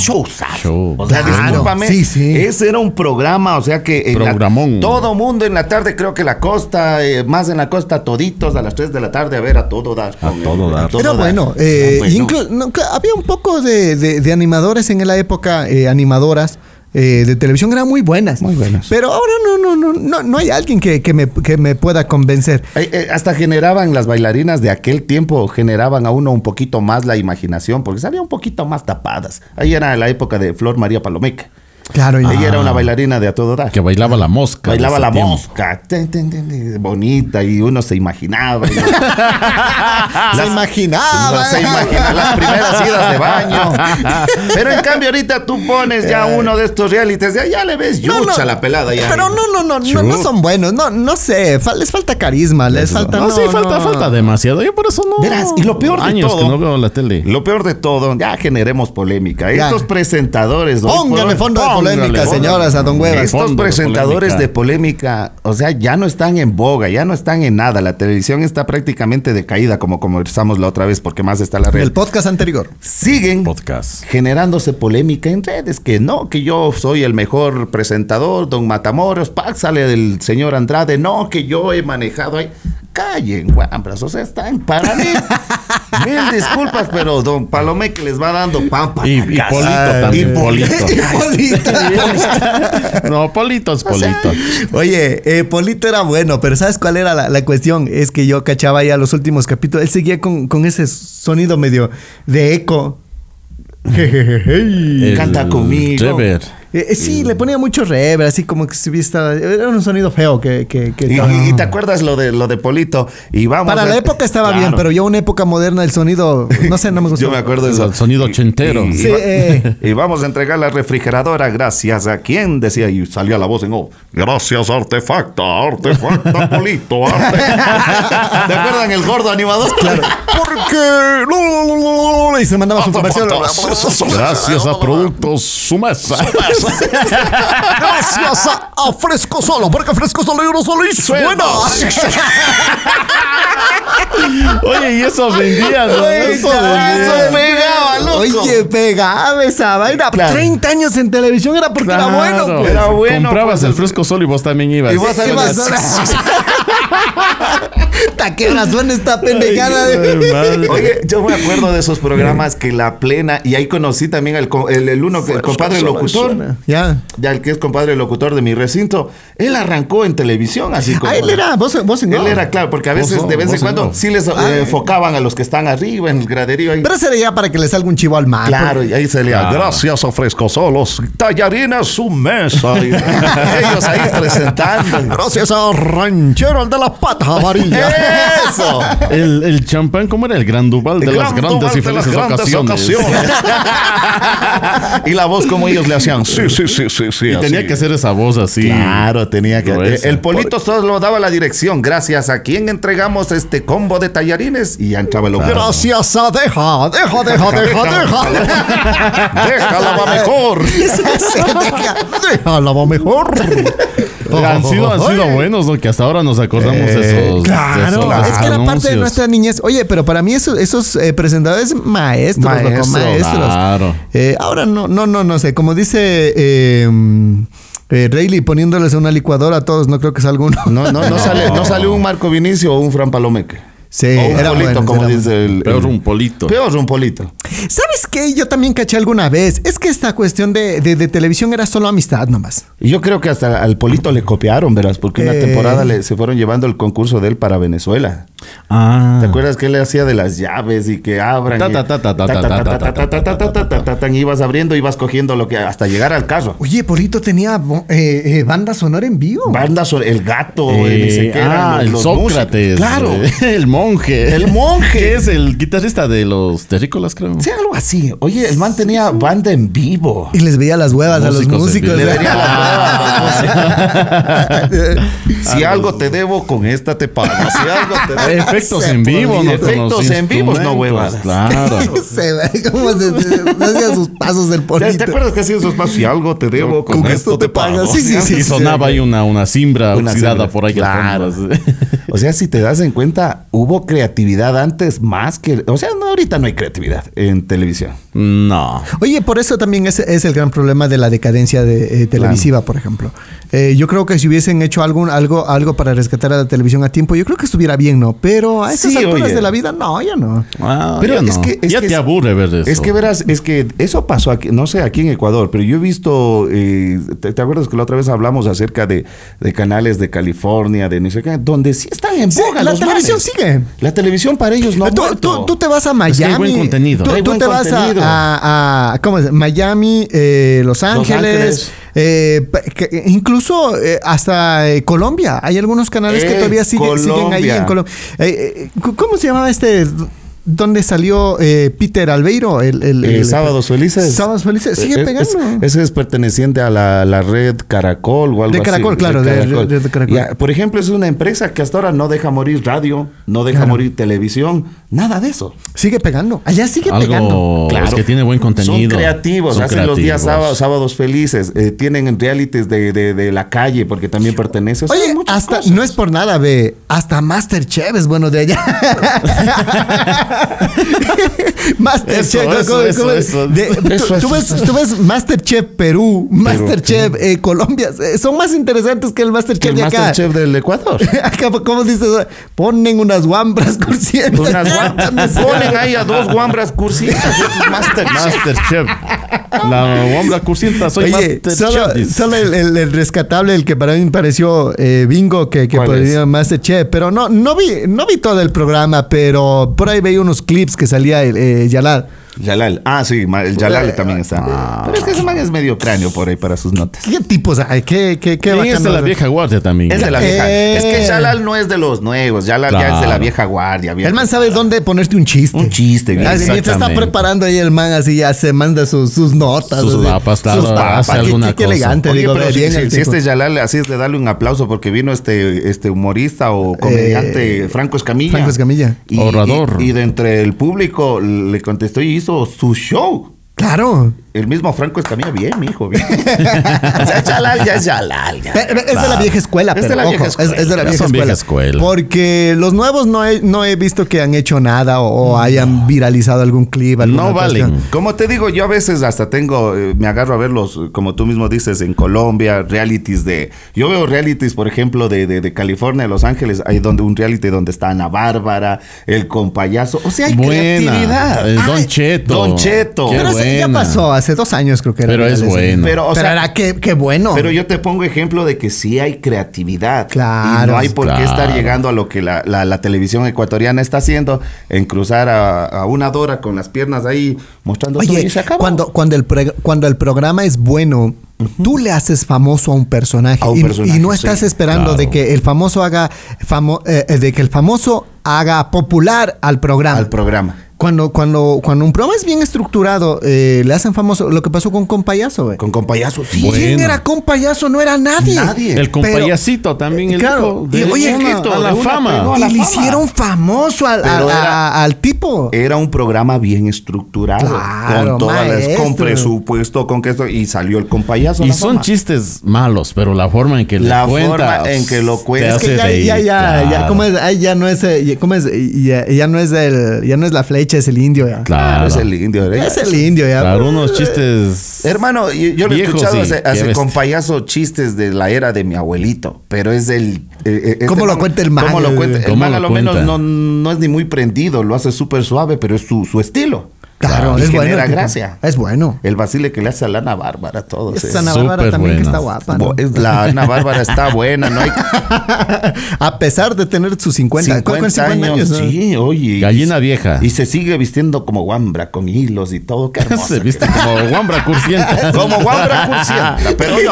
O sea, discúlpame. Sí. Ese era un programa, o sea que todo mundo en la tarde, creo que la costa, más en la costa, toditos a las 3 de la tarde a ver a todo dar. Pero bueno, incluso había un poco de animadores en la época, animadoras de televisión eran muy buenas. Pero ahora no hay alguien que me pueda convencer. Hasta generaban las bailarinas de aquel tiempo, generaban a uno un poquito más la imaginación, porque salían un poquito más tapadas. Ahí era la época de Flor María Palomeque. Claro, ella era una bailarina de a todo dar. Que bailaba la mosca. Bonita, y uno se imaginaba. Se imaginaba las primeras idas de baño. Pero en cambio ahorita tú pones ya uno de estos realities, ya le ves yucha la pelada ya. Pero no son buenos. No sé, les falta carisma, les falta... falta demasiado. Yo por eso no... Verás, y lo peor de todo... que no veo la tele. Lo peor de todo, ya generemos polémica. Estos presentadores... Póngale fondo de polémica, señoras, a don Huevas. Estos presentadores de polémica, o sea, ya no están en boga, ya no están en nada. La televisión está prácticamente decaída, como conversamos la otra vez, porque más está la red. El podcast anterior. Siguen generándose polémica en redes, que yo soy el mejor presentador, don Matamoros, sale del señor Andrade, que yo he manejado ahí. Callen, guambras, o sea, están para mí. Mil disculpas, pero don Palomeque les va dando pan para y Polito también. Polito. No, Polito es Polito. Oye, Polito era bueno, pero ¿sabes cuál era la cuestión? Es que yo cachaba ya los últimos capítulos. Él seguía con ese sonido medio de eco. Canta conmigo. Trevor. Sí, le ponía mucho reverb, así como que se vista. Era un sonido feo que y te acuerdas lo de Polito. Y vamos para la época estaba bien, pero ya una época moderna el sonido, no sé, no me gustó. Yo me acuerdo de eso. El sonido ochentero. Y vamos a entregar la refrigeradora gracias a quién, decía, y salía la voz en off. Gracias, Artefacta Polito. ¿Te acuerdan el gordo animador? Claro. Porque y se mandaba su comercial. Gracias a Productos Sumesa. Gracias a Fresco Solo, porque Fresco Solo yo no solo y suena. Oye, y eso vendía, ¿no? Eso pegaba, loco. Oye, pegaba esa vaina. Claro. 30 años en televisión era porque era bueno. Pues. Era bueno. Comprabas el Fresco Solo y vos también ibas. Y vos ¿Qué pasó? ¿Qué razón esta pendejada? Oye, yo me acuerdo de esos programas que La Plena, y ahí conocí también el compadre locutor. Ya el que es compadre locutor de mi recinto. Él arrancó en televisión, así como. él era, vos Él era, claro, porque a veces, de vez en cuando, sí les enfocaban a los que están arriba en el graderío ahí. Pero ese era ya para que le salga un chivo al mar. Claro, y ahí se leía, gracias a Fresco Solos, tallarines su mesa. Y ellos ahí presentando. Gracias a Ranchero, el de la pata amarilla. ¡Eso! El champán, ¿cómo era? El Gran Duval de las grandes y felices ocasiones. Y la voz como ellos le hacían. Sí. Y tenía que hacer esa voz así. Claro, tenía que. Gruesa. El Polito solo daba la dirección. Gracias a quién entregamos este combo de tallarines. Y ya entraba el locutor. Gracias a Deja. Déjala, va mejor. Déjala, va mejor. Han sido buenos, ¿no? Que hasta ahora nos acordamos de esos. Claro, es que era parte de nuestra niñez. Oye, pero para mí esos presentadores maestros, loco, maestros. Claro. Ahora no sé. Como dice Rayleigh, poniéndoles una licuadora a todos, no creo que salga uno. No sale un Marco Vinicio o un Fran Palomeque. Sí, o un era Polito, bueno, como dice el. Peor un Polito. Peor un Polito. ¿Sabes qué? Yo también caché alguna vez. Es que esta cuestión de televisión era solo amistad nomás. Y yo creo que hasta al Polito le copiaron, verás, porque una temporada se fueron llevando el concurso de él para Venezuela. ¿Te acuerdas que él le hacía de las llaves y que abran? Ibas abriendo, ibas cogiendo lo que hasta llegar al carro. Oye, Polito tenía banda sonora en vivo. El gato, ni sé qué eran, el Sócrates. Claro. El monje. El monje. Que es el guitarrista de los terrícolas, creo. Sí, algo así. Oye, el man tenía banda en vivo. Y les veía las huevas a los músicos. Le veía las huevas. Si algo te debo, con esta te pago. Si algo te debo. Efectos en vivo, ¿no? Efectos en vivo, no huevas. Claro. Se ve cómo se hacía sus pasos del Polito. ¿Te acuerdas que hacía esos pasos? Si algo te debo, con esto te pago. Sí. Y sonaba ahí una cimbra oxidada por ahí. Claro. O sea, si te das en cuenta, hubo creatividad antes más que... O sea, ahorita no hay creatividad en televisión. No. Oye, por eso también es el gran problema de la decadencia televisiva, por ejemplo. Yo creo que si hubiesen hecho algo para rescatar a la televisión a tiempo, yo creo que estuviera bien, ¿no? Pero a esas alturas de la vida, no, ya no. Pero ya no. Ya te aburre ver eso. Es que verás, es que eso pasó aquí, no sé, aquí en Ecuador, pero yo he visto, ¿te acuerdas que la otra vez hablamos acerca de canales de California, de no sé qué, donde sí están en boga la televisión sigue. La televisión para ellos no ha muerto. Tú te vas a Miami. Es que hay buen contenido. Tú te vas a ¿cómo es? Miami, Los Ángeles. Incluso hasta Colombia. Hay algunos canales que todavía siguen ahí en Colombia. ¿Cómo se llamaba ¿Dónde salió Peter Albeiro? Sábados Felices. Sábados Felices. Sigue pegando. Ese es perteneciente a la red Caracol o algo así. De Caracol, claro. De Caracol. Ya, por ejemplo, es una empresa que hasta ahora no deja morir radio, no deja morir televisión, nada de eso. Sigue pegando. Allá sigue pegando. Claro. Es que tiene buen contenido. Son creativos. Hacen los días sábados felices. Tienen realities de la calle porque también pertenece. Oye, hasta cosas. No es por nada, ve. Hasta Masterchef es bueno de allá. Masterchef. Tú ves Masterchef Perú, Masterchef Colombia. Son más interesantes que el Masterchef de acá. Masterchef del Ecuador. Acá, ¿cómo dices? Ponen unas guambras cursientas. Ponen ahí a 2 guambras cursientas. Masterchef. La guambra cursienta soy Masterchef. Solo el rescatable, el que para mí me pareció bingo que podría Masterchef. Pero no vi todo el programa, pero por ahí veía unos clips que salía Yalad. Jalal. Ah, sí, el Jalal también está. Pero es que ese man es medio cráneo por ahí para sus notas. ¿Qué tipos hay? ¿Qué es de la vieja guardia también. Es de la vieja. Es que Jalal no es de los nuevos. Jalal ya es de la vieja guardia. El man sabe dónde ponerte un chiste. Un chiste. Mientras está preparando ahí el man, así ya se manda sus notas. Sus papas, claro. Sus papas. Qué elegante. Oye, digo, pero bien si este Jalal, así es de darle un aplauso porque vino este humorista o comediante Franco Escamilla. Franco Escamilla. Orador. Y de entre el público le contestó y hizo su show. Claro. El mismo Franco Escamilla, bien, mijo, bien. O sea, Jalal ya es Jalal. Ya. Es de la vieja escuela, Es pero de la vieja escuela. Es de la vieja escuela. Porque los nuevos no he visto que han hecho nada o hayan viralizado algún clip. No valen. Como te digo, yo a veces hasta me agarro a verlos, como tú mismo dices, en Colombia, realities yo veo realities, por ejemplo, de California, de Los Ángeles, hay un reality donde está Ana Bárbara, el Compayazo. O sea, hay creatividad. Don Cheto. Don Cheto. Pero ya pasó, hace 2 años creo que era. Pero es bueno. Pero era qué bueno. Pero yo te pongo ejemplo de que sí hay creatividad. Claro. Y no hay por qué estar llegando a lo que la televisión ecuatoriana está haciendo, en cruzar a una Dora con las piernas ahí mostrando todo y se acabó. Cuando el programa es bueno, tú le haces famoso a un personaje, y no estás esperando de que el famoso haga popular al programa. Cuando un programa es bien estructurado, le hacen famoso. Lo que pasó con Compayazo, güey. Con Compayazo, sí. Bueno. ¿Quién era Compayazo? No era nadie. El Compayacito también. Claro. A la fama. Y le hicieron famoso al tipo. Era un programa bien estructurado. Claro, con con presupuesto, con que esto. Y salió el Compayazo. Y son chistes malos, pero la forma en que lo cuenta. Es que ya, ¿cómo es? Ahí ya no es, ya no es la flecha. Es el indio ya. Claro. Es el indio. Es el indio ya. Claro, unos chistes. Hermano, yo lo he escuchado hace Compayazo chistes de la era de mi abuelito. Pero es el. ¿Cómo lo cuenta el man? ¿Cómo lo cuenta? El man a lo menos no es ni muy prendido. Lo hace súper suave, pero es su estilo. Claro, es bueno. Genera gracia. Es bueno. El vacile que le hace a la Ana Bárbara, todo. Esa Ana Bárbara también que está guapa, ¿no? La Ana Bárbara está buena, ¿no? A pesar de tener sus 50 años. Sí, oye. Gallina vieja. Y se sigue vistiendo como guambra, con hilos y todo. Qué hermosa. Se viste como guambra cursienta. Como guambra cursienta, pero no.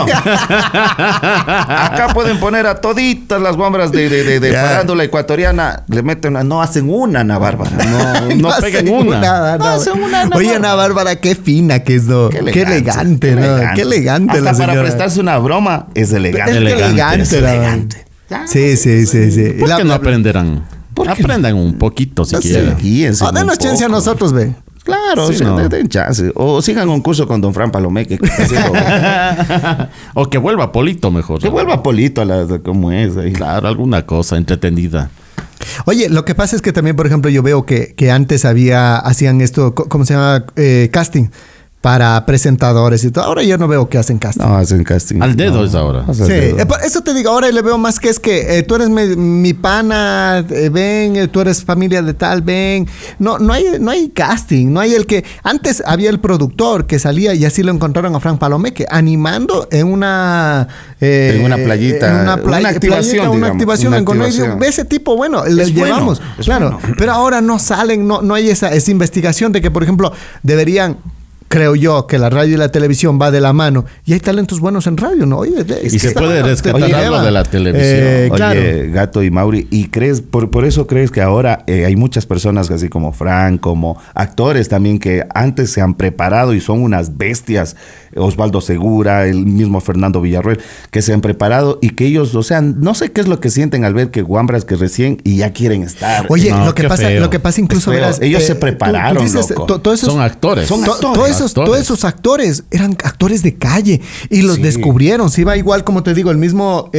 Acá pueden poner a toditas las guambras de farándula ecuatoriana. Le meten no hacen una Ana Bárbara. No pegan una. No hacen Oye, Ana Bárbara, qué fina que es, ¿no? Qué elegante, ¿no? Qué elegante hasta la señora. Para prestarse una broma, es elegante. Es elegante. Sí. ¿Por qué no aprenderán? Aprendan un poquito si quieren. Denos chance a nosotros, ve. Claro, sí, den chance. O sigan un curso con don Fran Palomeque. O que vuelva Polito mejor. Que vuelva Polito como es ahí. Claro, alguna cosa entretenida. Oye, lo que pasa es que también, por ejemplo, yo veo que antes hacían esto, ¿cómo se llama? Casting para presentadores y todo. Ahora yo no veo que hacen casting. No, hacen casting. Al dedo es ahora. Sí, eso te digo, ahora le veo más que es que tú eres mi pana, ven, tú eres familia de tal, ven. No hay casting, no hay el que... Antes había el productor que salía y así lo encontraron a Frank Palomeque animando en una... en una playita. Una activación. Ve ese tipo, bueno, les llevamos. Claro, pero ahora no salen, no hay esa investigación de que, por ejemplo, deberían... Creo yo que la radio y la televisión va de la mano y hay talentos buenos en radio, ¿no? Oye, y se puede rescatar algo de la televisión. Claro. Oye, Gato y Mauri, ¿y crees, por eso crees que ahora hay muchas personas así como Frank, como actores también que antes se han preparado y son unas bestias? Osvaldo Segura, el mismo Fernando Villarroel, que se han preparado y que ellos, o sea, no sé qué es lo que sienten al ver que guambras que recién y ya quieren estar. Oye, lo que pasa incluso verás, ellos se prepararon, son actores. Todos esos actores eran actores de calle y los descubrieron. Se iba igual, como te digo, el mismo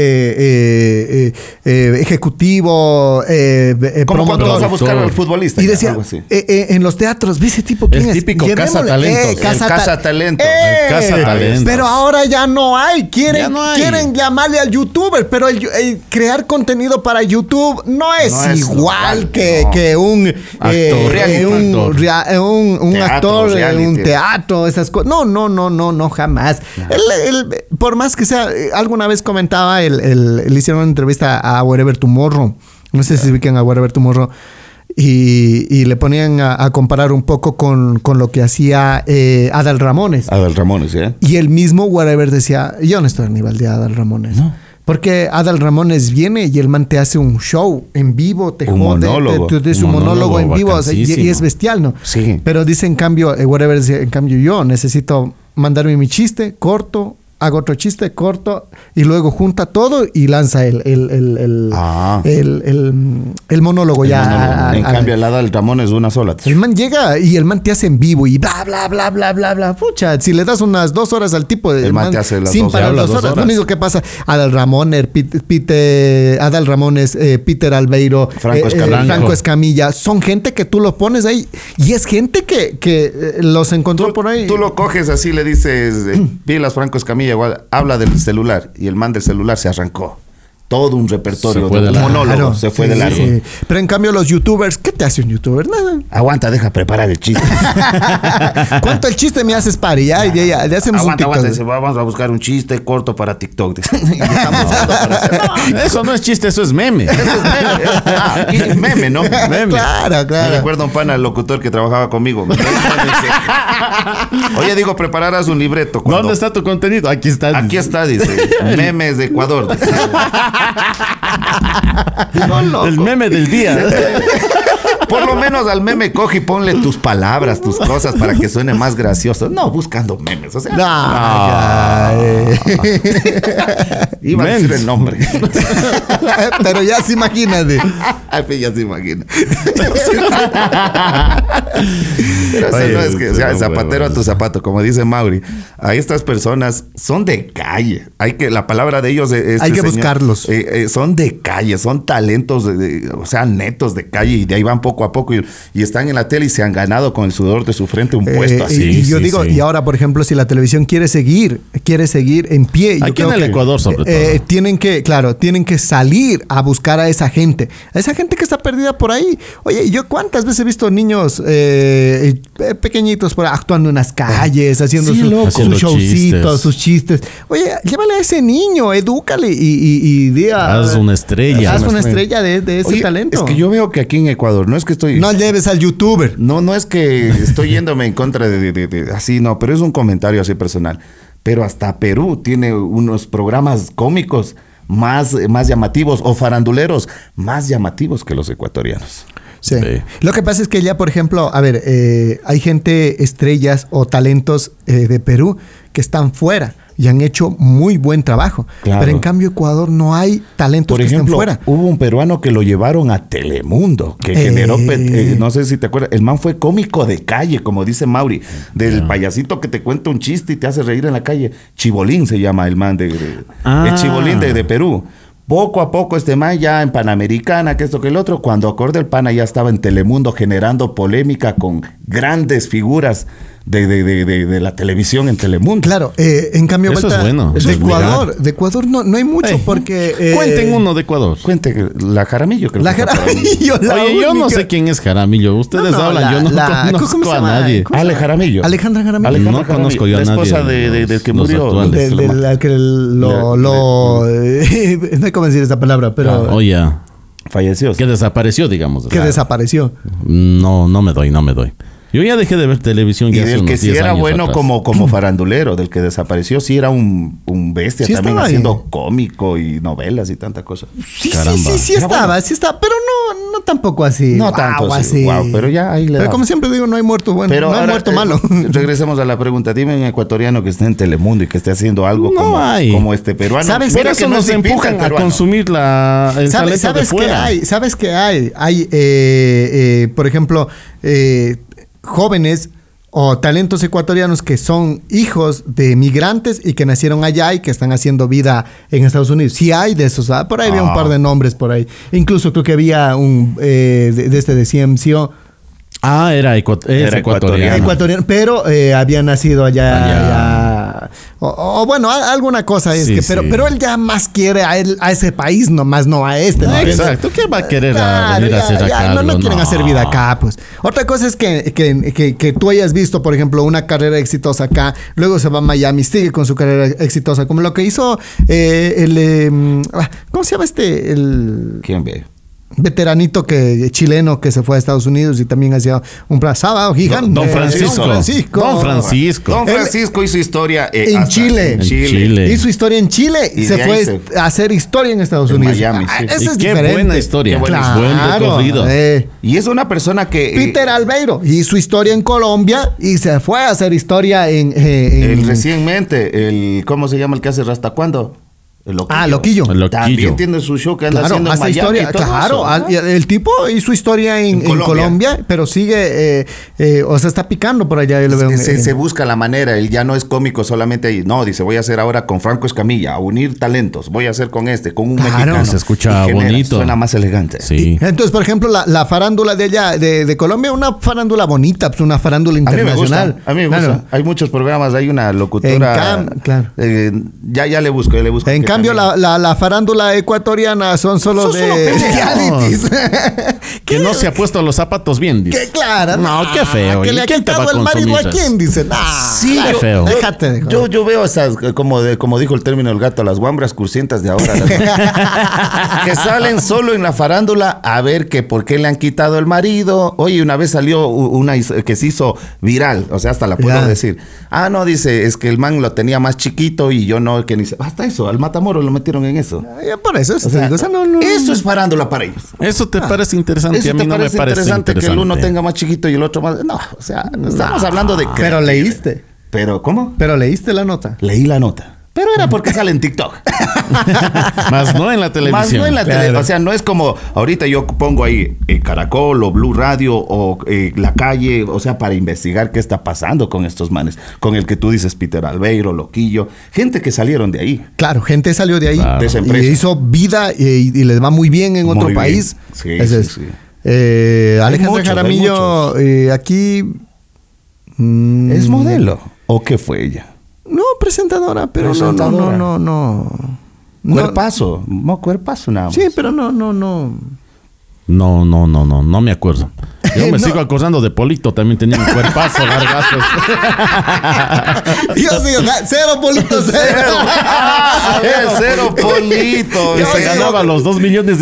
ejecutivo, como cuando vas a buscar al futbolista. Y decía, en los teatros, ve ese tipo quién es. El típico Casa Talentos. Casa Talentos. Pero ahora ya no hay. Quieren llamarle al youtuber, pero crear contenido para YouTube no es igual que un actor, un teatro, esas cosas. No, jamás. Por más que sea, alguna vez comentaba, le hicieron una entrevista a Wherever Tomorrow. No sé si ubican a Wherever Tomorrow. y le ponían a comparar un poco con lo que hacía Adal Ramones. Adal Ramones, ¿eh? Y el mismo Whatever decía, yo no estoy al nivel de Adal Ramones. No. Porque Adal Ramones viene y el man te hace un show en vivo, te un jode, monólogo. te un monólogo en vivo, o sea, y es bestial, ¿no? Sí. Pero dice en cambio, Whatever dice, en cambio yo necesito mandarme mi chiste corto, hago otro chiste corto y luego junta todo y lanza el monólogo ya. En cambio, el Adal Ramón es una sola. El man llega y el man te hace en vivo y bla, bla, bla, bla, bla, bla. Pucha, si le das unas 2 horas al tipo, el man te hace las sin 2 parar 2 horas. Lo único que pasa, Adal Ramones, Peter Albeiro, Franco Escamilla, son gente que tú lo pones ahí y es gente que los encontró por ahí. Tú lo coges así, le dices, pilas Franco Escamilla, igual, habla del celular y el man del celular se arrancó. Todo un repertorio de monólogo, claro, se fue de largo. Sí. Pero en cambio los youtubers, ¿qué te hace un youtuber? Nada. Aguanta, deja preparar el chiste. ¿Cuánto el chiste me haces, pari? Ya hacemos un TikTok. Aguanta, vamos a buscar un chiste corto para TikTok. No, eso no es chiste, eso es meme. Y meme, ¿no? Meme. Claro. Me recuerdo un pana, el locutor que trabajaba conmigo. Oye, digo, prepararás un libreto. ¿Dónde está tu contenido? Aquí está. Aquí está, dice. Memes de Ecuador. El meme del día. Por lo menos al meme coge y ponle tus palabras, tus cosas para que suene más gracioso. No buscando memes, o sea. Iba a decir el nombre. Pero ya se imagina de. Ya se imagina. Pero eso no es que, o sea, zapatero a tu zapato, como dice Mauri. Ahí estas personas son de calle. La palabra de ellos es. Hay que buscarlos. Son de calle, son talentos, o sea, netos de calle, y de ahí van poco a poco y están en la tele y se han ganado con el sudor de su frente un puesto así. Y yo digo, y ahora, por ejemplo, si la televisión quiere seguir en pie. Aquí en el Ecuador, sobre todo. Tienen que salir a buscar a esa gente que está perdida por ahí. Oye, yo cuántas veces he visto niños pequeñitos por actuando en las calles, haciendo sus showcitos, sus chistes. Oye, llévale a ese niño, edúcale y diga. Haz una estrella. Haz una estrella de ese talento. Es que yo veo que aquí en Ecuador, no es que estoy. No lleves al youtuber. No es que estoy yéndome en contra de así, no, pero es un comentario así personal. Pero hasta Perú tiene unos programas cómicos más llamativos, o faranduleros más llamativos que los ecuatorianos. Sí. Lo que pasa es que ya, por ejemplo, a ver, hay gente, estrellas o talentos de Perú que están fuera y han hecho muy buen trabajo. Claro. Pero en cambio Ecuador no hay talentos por ejemplo, que estén fuera. Hubo un peruano que lo llevaron a Telemundo, que generó, no sé si te acuerdas, el man fue cómico de calle, como dice Mauri, del payasito que te cuenta un chiste y te hace reír en la calle. Chibolín se llama el man el Chibolín de Perú. Poco a poco este man ya en Panamericana, que esto que el otro, cuando acorde el pana ya estaba en Telemundo generando polémica con grandes figuras de la televisión en Telemundo. Claro, en cambio eso es bueno. De Ecuador no hay mucho porque... cuenten uno de Ecuador. Cuente la Jaramillo. La Jaramillo. Oye, yo no sé quién es Jaramillo. Ustedes hablan, yo no conozco a nadie. Jaramillo. Alejandra Jaramillo. No conozco yo a nadie. La esposa del que murió. Del que no hay cómo decir esa palabra, pero... Oye. Falleció. Que desapareció, digamos. Que desapareció. No me doy. Yo ya dejé de ver televisión. Y del que sí era bueno atrás. como farandulero, del que desapareció, sí era un bestia, sí también haciendo cómico y novelas y tanta cosa. Sí estaba, pero no tampoco así. No tanto así. Wow, pero ya ahí le Pero como siempre digo, no hay muerto bueno, pero no hay muerto malo. Regresemos a la pregunta. Dime un ecuatoriano que esté en Telemundo y que esté haciendo algo como este peruano. ¿Sabes? Por eso nos empujan a consumir el talento de fuera. ¿Sabes qué hay? Hay, por ejemplo, jóvenes o talentos ecuatorianos que son hijos de migrantes y que nacieron allá y que están haciendo vida en Estados Unidos. Sí hay de esos, ¿sabes? Por ahí había un par de nombres por ahí. Incluso creo que había un de CMCO. Era ecuatoriano. Pero había nacido allá. Bueno, alguna cosa es que... Pero él ya más quiere a ese país, nomás no a este. ¿no? Exacto. ¿Qué va a querer venir a hacer acá? No quieren hacer vida acá, pues. Otra cosa es que tú hayas visto, por ejemplo, una carrera exitosa acá, luego se va a Miami, sigue con su carrera exitosa, como lo que hizo ¿cómo se llama ¿Quién ve? veteranito chileno que se fue a Estados Unidos y también hacía un sábado gigante. Don Francisco. Don Francisco hizo historia en Chile. Hizo historia en Chile y se fue a hacer historia en Estados Unidos. Miami, sí. Eso es qué diferente. buena historia. Qué buena Buen recorrido. Y es una persona que... Peter Albeiro hizo historia en Colombia y se fue a hacer historia en recientemente, ¿cómo se llama el que hace Rasta Cuándo? Loquillo. También tiene su show que anda haciendo en Miami. Historia, el tipo hizo historia en Colombia, pero sigue, está picando por allá. Se busca la manera, él ya no es cómico solamente ahí. No, dice, voy a hacer ahora con Franco Escamilla, a unir talentos. Voy a hacer con con un mexicano. Se escucha bonito. Suena más elegante. Sí. Entonces, por ejemplo, la farándula de allá, de Colombia, una farándula bonita, pues una farándula internacional. A mí me gusta. Claro. Hay muchos programas, hay una locutora. Claro. Ya le busco. En cambio, la farándula ecuatoriana son solo realities. Que no se ha puesto los zapatos bien, dice. Que claro. No, qué feo. Que le ha quitado el marido a quién, dice. Sí, qué feo. Déjate. Yo veo esas, como dijo el término del gato, las guambras cursientas de ahora. Que salen solo en la farándula a ver que por qué le han quitado el marido. Oye, una vez salió una que se hizo viral, o sea, hasta la puedo decir. No, dice, es que el man lo tenía más chiquito y yo no, que ni hasta eso, al Matamoros lo metieron en eso. Por eso, eso es farándula para ellos. ¿Eso te parece interesante? Eso a mí no me parece interesante que el uno tenga más chiquito y el otro más. No, o sea, estamos hablando de que. Pero leíste. ¿Pero cómo? Pero leíste la nota. Leí la nota. Pero era porque sale en TikTok. Más no en la televisión. O sea, no es como ahorita yo pongo ahí Caracol o Blue Radio o La Calle, o sea, para investigar qué está pasando con estos manes. Con el que tú dices Peter Albeiro, Loquillo. Gente que salieron de ahí. Claro, gente salió de ahí. Claro. De esa empresa. Y hizo vida y les va muy bien en otro país. Sí, sí. Alejandra Jaramillo, aquí... ¿Es modelo? ¿O qué fue ella? No, presentadora, pero no. Cuerpazo, cuerpazo nada más. Sí, pero no. No me acuerdo. Yo me sigo acordando de Polito, también tenía un cuerpazo, largazos. Yo sigo, cero Polito, cero. Cero Polito. Que se ganaba los 2,5 millones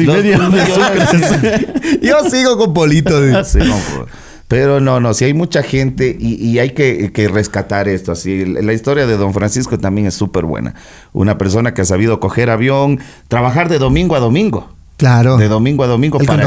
de Yo sigo con Polito. Sí, pero no, si hay mucha gente y hay que rescatar esto. Así, la historia de Don Francisco también es súper buena. Una persona que ha sabido coger avión, trabajar de domingo a domingo. Claro. De domingo a domingo para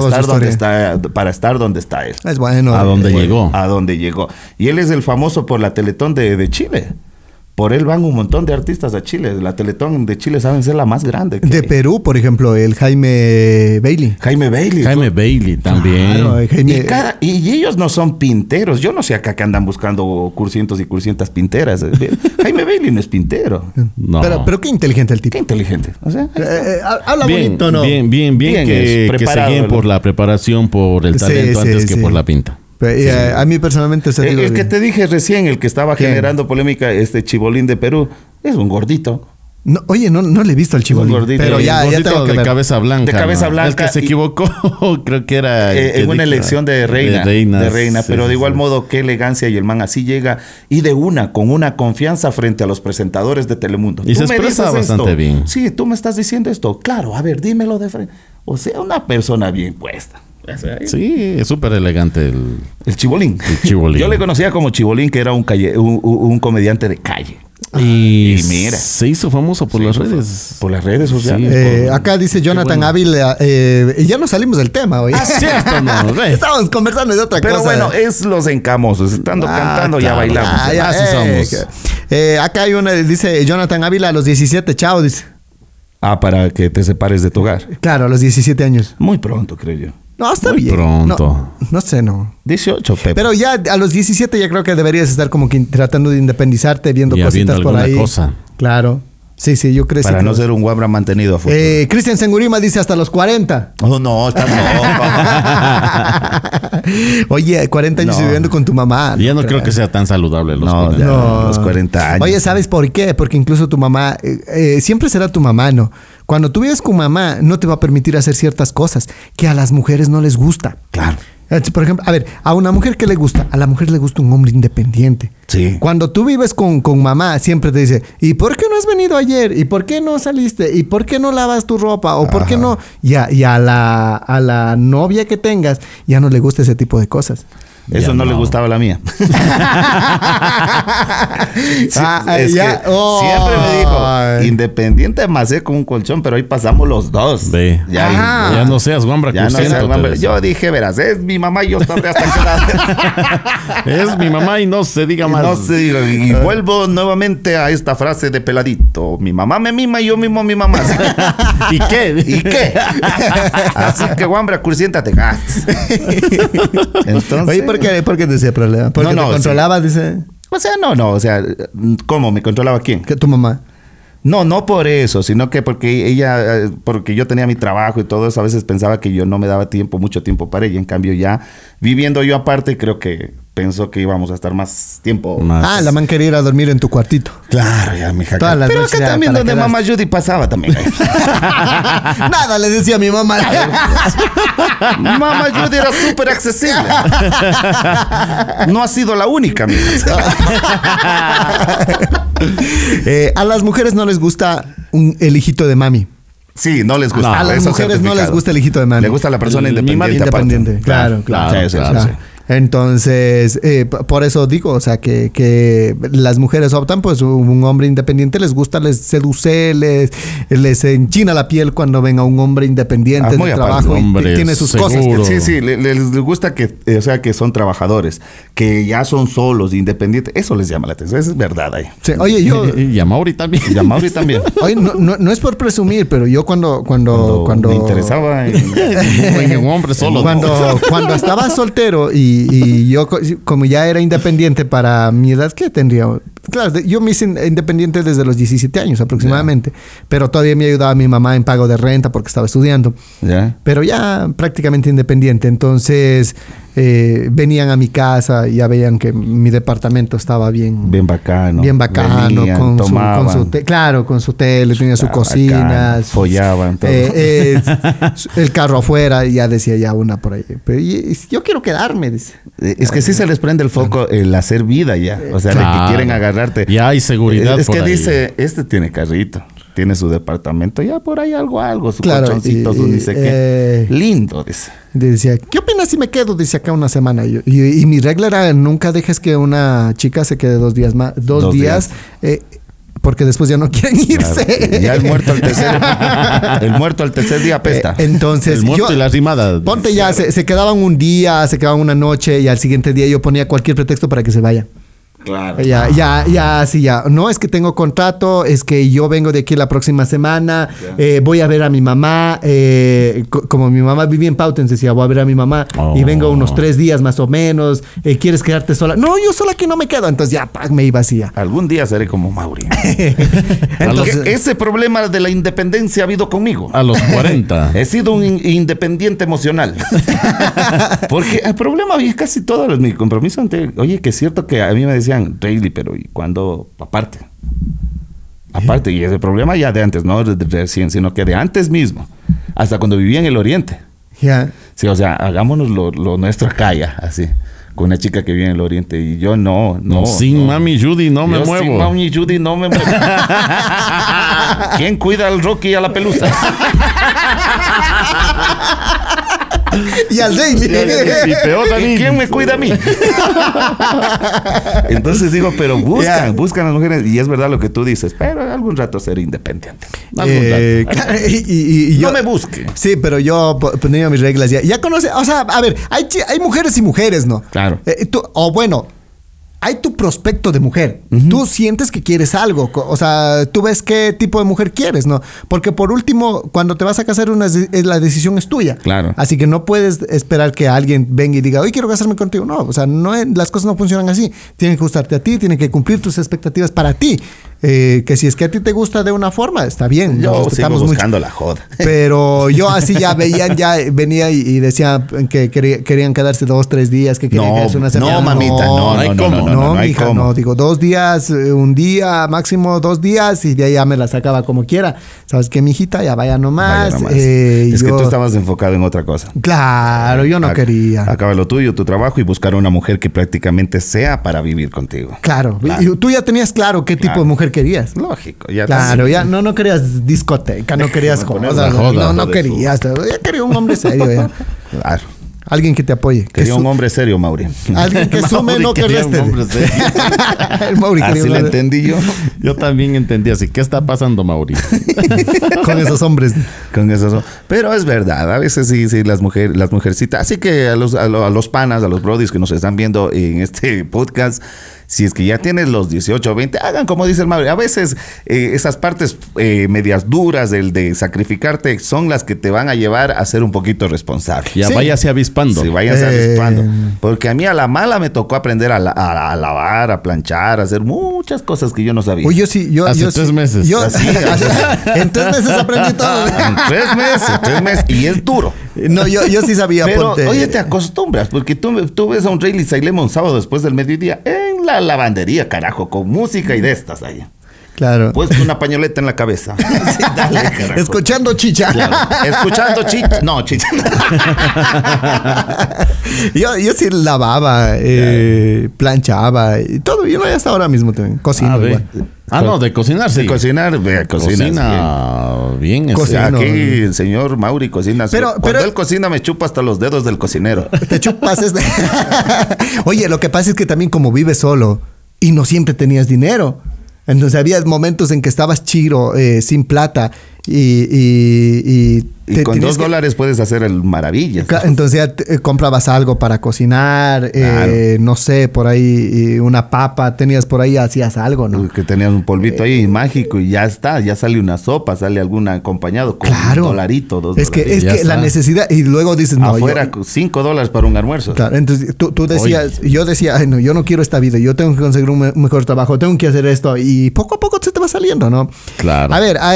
estar donde está él. Es bueno. A donde llegó. A donde llegó. Y él es el famoso por la Teletón de Chile. Por él van un montón de artistas a Chile. La Teletón de Chile saben ser la más grande. De Perú, por ejemplo, el Jaime Bailey. Jaime Bailey también. Claro, y ellos no son pinteros. Yo no sé acá que andan buscando cursientos y cursientas pinteras. Jaime Bailey no es pintero. No. Pero qué inteligente el tipo. Qué inteligente. O sea, habla bien, bonito, ¿no? Bien que se guíen por la preparación, por el talento antes que por la pinta. A mí personalmente el que te dije recién, el que estaba generando polémica, Chibolín de Perú, es un gordito. No, oye, no le he visto al Chibolín. Gordito, pero ya tengo que de ver. cabeza blanca. De cabeza blanca. El que se equivocó, creo que era en una elección de reina. De reina, pero de igual modo, qué elegancia, y el man así llega y con una confianza frente a los presentadores de Telemundo. Y se expresa bastante bien. Sí, tú me estás diciendo esto. Claro, a ver, dímelo de frente. O sea, una persona bien puesta. Sí, es súper elegante el Chibolín. Yo le conocía como Chibolín, que era un comediante de calle. Y mira, se hizo famoso por las redes. Por las redes sociales. Sí, acá dice Jonathan Ávila, ya no salimos del tema hoy. Cierto, no. Estábamos conversando de otra cosa. Pero bueno, es los encamosos. Estando cantando, ya bailamos. Así somos. Acá hay una, dice Jonathan Ávila, a los 17, chao, dice. Para que te separes de tu hogar. Claro, a los 17 años. Muy pronto, creo yo. No, está muy bien. Pronto. No sé, no. 18, Pepe. Pero ya a los 17 ya creo que deberías estar como que tratando de independizarte, viendo ya cositas viendo por ahí. Cosa. Claro. Sí, yo creo. Para no ser un guabra mantenido a futuro. Cristian Sengurima dice hasta los 40. No, estás loco. Oye, 40 años viviendo con tu mamá. Ya no creo que sea tan saludable los 40. Los 40 años. Oye, ¿sabes por qué? Porque incluso tu mamá, siempre será tu mamá, ¿no? Cuando tú vives con mamá, no te va a permitir hacer ciertas cosas que a las mujeres no les gusta. Claro. Por ejemplo, a ver, a una mujer ¿qué le gusta? A la mujer le gusta un hombre independiente. Sí. Cuando tú vives con mamá, siempre te dice, ¿y por qué no has venido ayer? ¿Y por qué no saliste? ¿Y por qué no lavas tu ropa? ¿O por qué no? Y a la novia que tengas, ya no le gusta ese tipo de cosas. Eso no le gustaba a la mía. Siempre me dijo, independiente más con un colchón, pero ahí pasamos los dos. Ve. Ya no seas guambra. Ya no seas guambra. Yo dije, verás, es mi mamá y yo sabré hasta qué edad. Es mi mamá y no se diga más. No se diga. Y vuelvo nuevamente a esta frase de peladito. Mi mamá me mima y yo mimo a mi mamá. ¿Y qué? ¿Y qué? Así que guambra, cursiéntate. Entonces... Oye, ¿por qué decía problema? ¿Porque te controlaba, dice? O sea, o sea, ¿cómo? ¿Me controlaba quién? Que tu mamá. No por eso, sino que porque yo tenía mi trabajo y todo eso, a veces pensaba que yo no me daba mucho tiempo para ella. En cambio, ya viviendo yo aparte, creo que pensó que íbamos a estar más tiempo. La man quería ir a dormir en tu cuartito. Claro, ya me Todas las Pero noches acá también donde mamá Judy pasaba también. Nada, le decía a mi mamá. Mamá Judy era súper accesible. No ha sido la única, mija. A las mujeres no les gusta el hijito de mami. Sí, no les gusta. A las mujeres no les gusta el hijito de mami. Le gusta la persona independiente. Claro. Sí. Entonces, por eso digo, o sea, que las mujeres optan, pues un hombre independiente les gusta, les seduce, les enchina la piel cuando venga un hombre independiente de trabajo y tiene sus cosas. Sí, les gusta que son trabajadores, que ya son solos, independientes. Eso les llama la atención, es verdad ahí. Sí, oye, yo... Y a Mauri también. Oye, no es por presumir, pero yo cuando me interesaba un hombre solo. Cuando estaba soltero y yo, como ya era independiente para mi edad, ¿qué tendría? Claro, yo me hice independiente desde los 17 años aproximadamente, pero todavía me ayudaba mi mamá en pago de renta porque estaba estudiando. Pero ya prácticamente independiente. Entonces venían a mi casa y ya veían que mi departamento estaba bien bacano. Venían, con su tele, tenía su cocina. Follaban todo. El carro afuera y ya decía ya una por ahí. Pero yo quiero quedarme, dice. Es que sí se les prende el foco el hacer vida ya. O sea, de que quieren agarrarte. Ya hay seguridad. Es que dice, tiene carrito, tiene su departamento, ya por ahí algo, su colchoncito, su dice que lindo, dice. Decía, ¿qué opinas si me quedo? Dice acá una semana. Y mi regla era, nunca dejes que una chica se quede 2 días más. Dos días. Porque después ya no quieren irse. Claro. Ya el muerto al tercer día apesta. Entonces, el muerto y la rimada. Ponte ya, se quedaban un día, se quedaban una noche y al siguiente día yo ponía cualquier pretexto para que se vaya. Claro. Ya. No, es que tengo contrato, es que yo vengo de aquí la próxima semana, voy a ver a mi mamá. Como mi mamá vivía en Pautens, decía, voy a ver a mi mamá y vengo unos 3 días más o menos. ¿Quieres quedarte sola? No, yo sola aquí no me quedo. Entonces ya me iba así. Algún día seré como Mauri. Entonces, ese problema de la independencia ha habido conmigo. A los 40. He sido un independiente emocional. Porque el problema es casi todo mi compromiso. Oye, que es cierto que a mí me decían, Rayleigh, pero ¿y cuándo aparte? Aparte, y ese problema ya de antes, no de recién, sino que de antes mismo, hasta cuando vivía en el Oriente. Sí, o sea, hagámonos lo nuestro acá ya, así, con una chica que vive en el Oriente, y yo no. Sin mami Judy no me muevo. Sin mami Judy no me muevo. ¿Quién cuida al Rocky y a la Pelusa? Y al Rayleigh. Y peor también. ¿Quién me cuida a mí? Entonces digo, pero buscan las mujeres. Y es verdad lo que tú dices, pero algún rato ser independiente. Y yo, no me busque. Sí, pero yo ponía mis reglas ya conoce. O sea, a ver, hay mujeres y mujeres, ¿no? Claro. Hay tu prospecto de mujer. Tú sientes que quieres algo. O sea, tú ves qué tipo de mujer quieres, ¿no? Porque por último, cuando te vas a casar, la decisión es tuya. Claro. Así que no puedes esperar que alguien venga y diga, hoy quiero casarme contigo. No, o sea, las cosas no funcionan así. Tienen que gustarte a ti, tienen que cumplir tus expectativas para ti. que si es que a ti te gusta de una forma, está bien. Yo nos sigo respetamos buscando la joda. Pero yo así ya veían, ya venía y decía que querían quedarse 2-3 días, que querían quedarse una semana. No, mamita, no hay cómo. No, mija, no, digo 2 días, un día, máximo 2 días, y de ahí ya me la sacaba como quiera. ¿Sabes qué, mijita? Ya vaya nomás. Es que tú estabas enfocado en otra cosa. Claro, yo no quería. Acaba lo tuyo, tu trabajo, y buscar una mujer que prácticamente sea para vivir contigo. Claro. Y tú ya tenías claro qué tipo de mujer querías. Lógico, ya. Claro, ya no querías discoteca, no querías cosas, no querías. Ya quería un hombre serio ya. Claro. Alguien que te apoye. Quería un hombre serio, Mauri. Alguien que sume, no que reste. El Mauri así lo entendí yo. Yo también entendí así. ¿Qué está pasando, Mauri? Con esos hombres. Pero es verdad, a veces sí, las mujercitas. Así que a los panas, a los brodis que nos están viendo en este podcast, si es que ya tienes los 18 o 20, hagan como dice el Mauri. A veces esas partes medias duras de sacrificarte son las que te van a llevar a ser un poquito responsable. Ya váyase avispando. Sí, váyase avispando. Porque a mí a la mala me tocó aprender a lavar, a planchar, a hacer muchas cosas que yo no sabía. Uy, hace 3 meses. En 3 meses aprendí todo. En 3 meses. Y es duro. No, yo sí sabía. Pero, oye, te acostumbras, porque tú ves a un Rayleigh Sailem un sábado después del mediodía en la lavandería, carajo, con música y de estas ahí. Claro. Puesto una pañoleta en la cabeza. Sí, dale, carajo. Escuchando chicha. Claro. Escuchando chicha. No, chicha. yo sí lavaba, planchaba y todo. Yo ya hasta ahora mismo también. Cocino igual. No, de cocinar, sí. De cocinar, cocina bien. Aquí el señor Mauri cocina. Cuando él cocina me chupa hasta los dedos del cocinero. Te chupas Oye, lo que pasa es que también como vives solo y no siempre tenías dinero. Entonces había momentos en que estabas chiro, sin plata y con $2 puedes hacer maravillas. Entonces ya comprabas algo para cocinar, claro. No sé, por ahí una papa, tenías por ahí, hacías algo, ¿no? Que tenías un polvito ahí mágico y ya está, ya sale una sopa, sale algún acompañado con claro. $1, $2. Es que la necesidad, y luego dices, no. Afuera, $5 para un almuerzo. Claro, entonces tú decías, yo decía, ay, no, yo no quiero esta vida, yo tengo que conseguir un mejor trabajo, tengo que hacer esto, y poco a poco se te va saliendo, ¿no? Claro. A ver,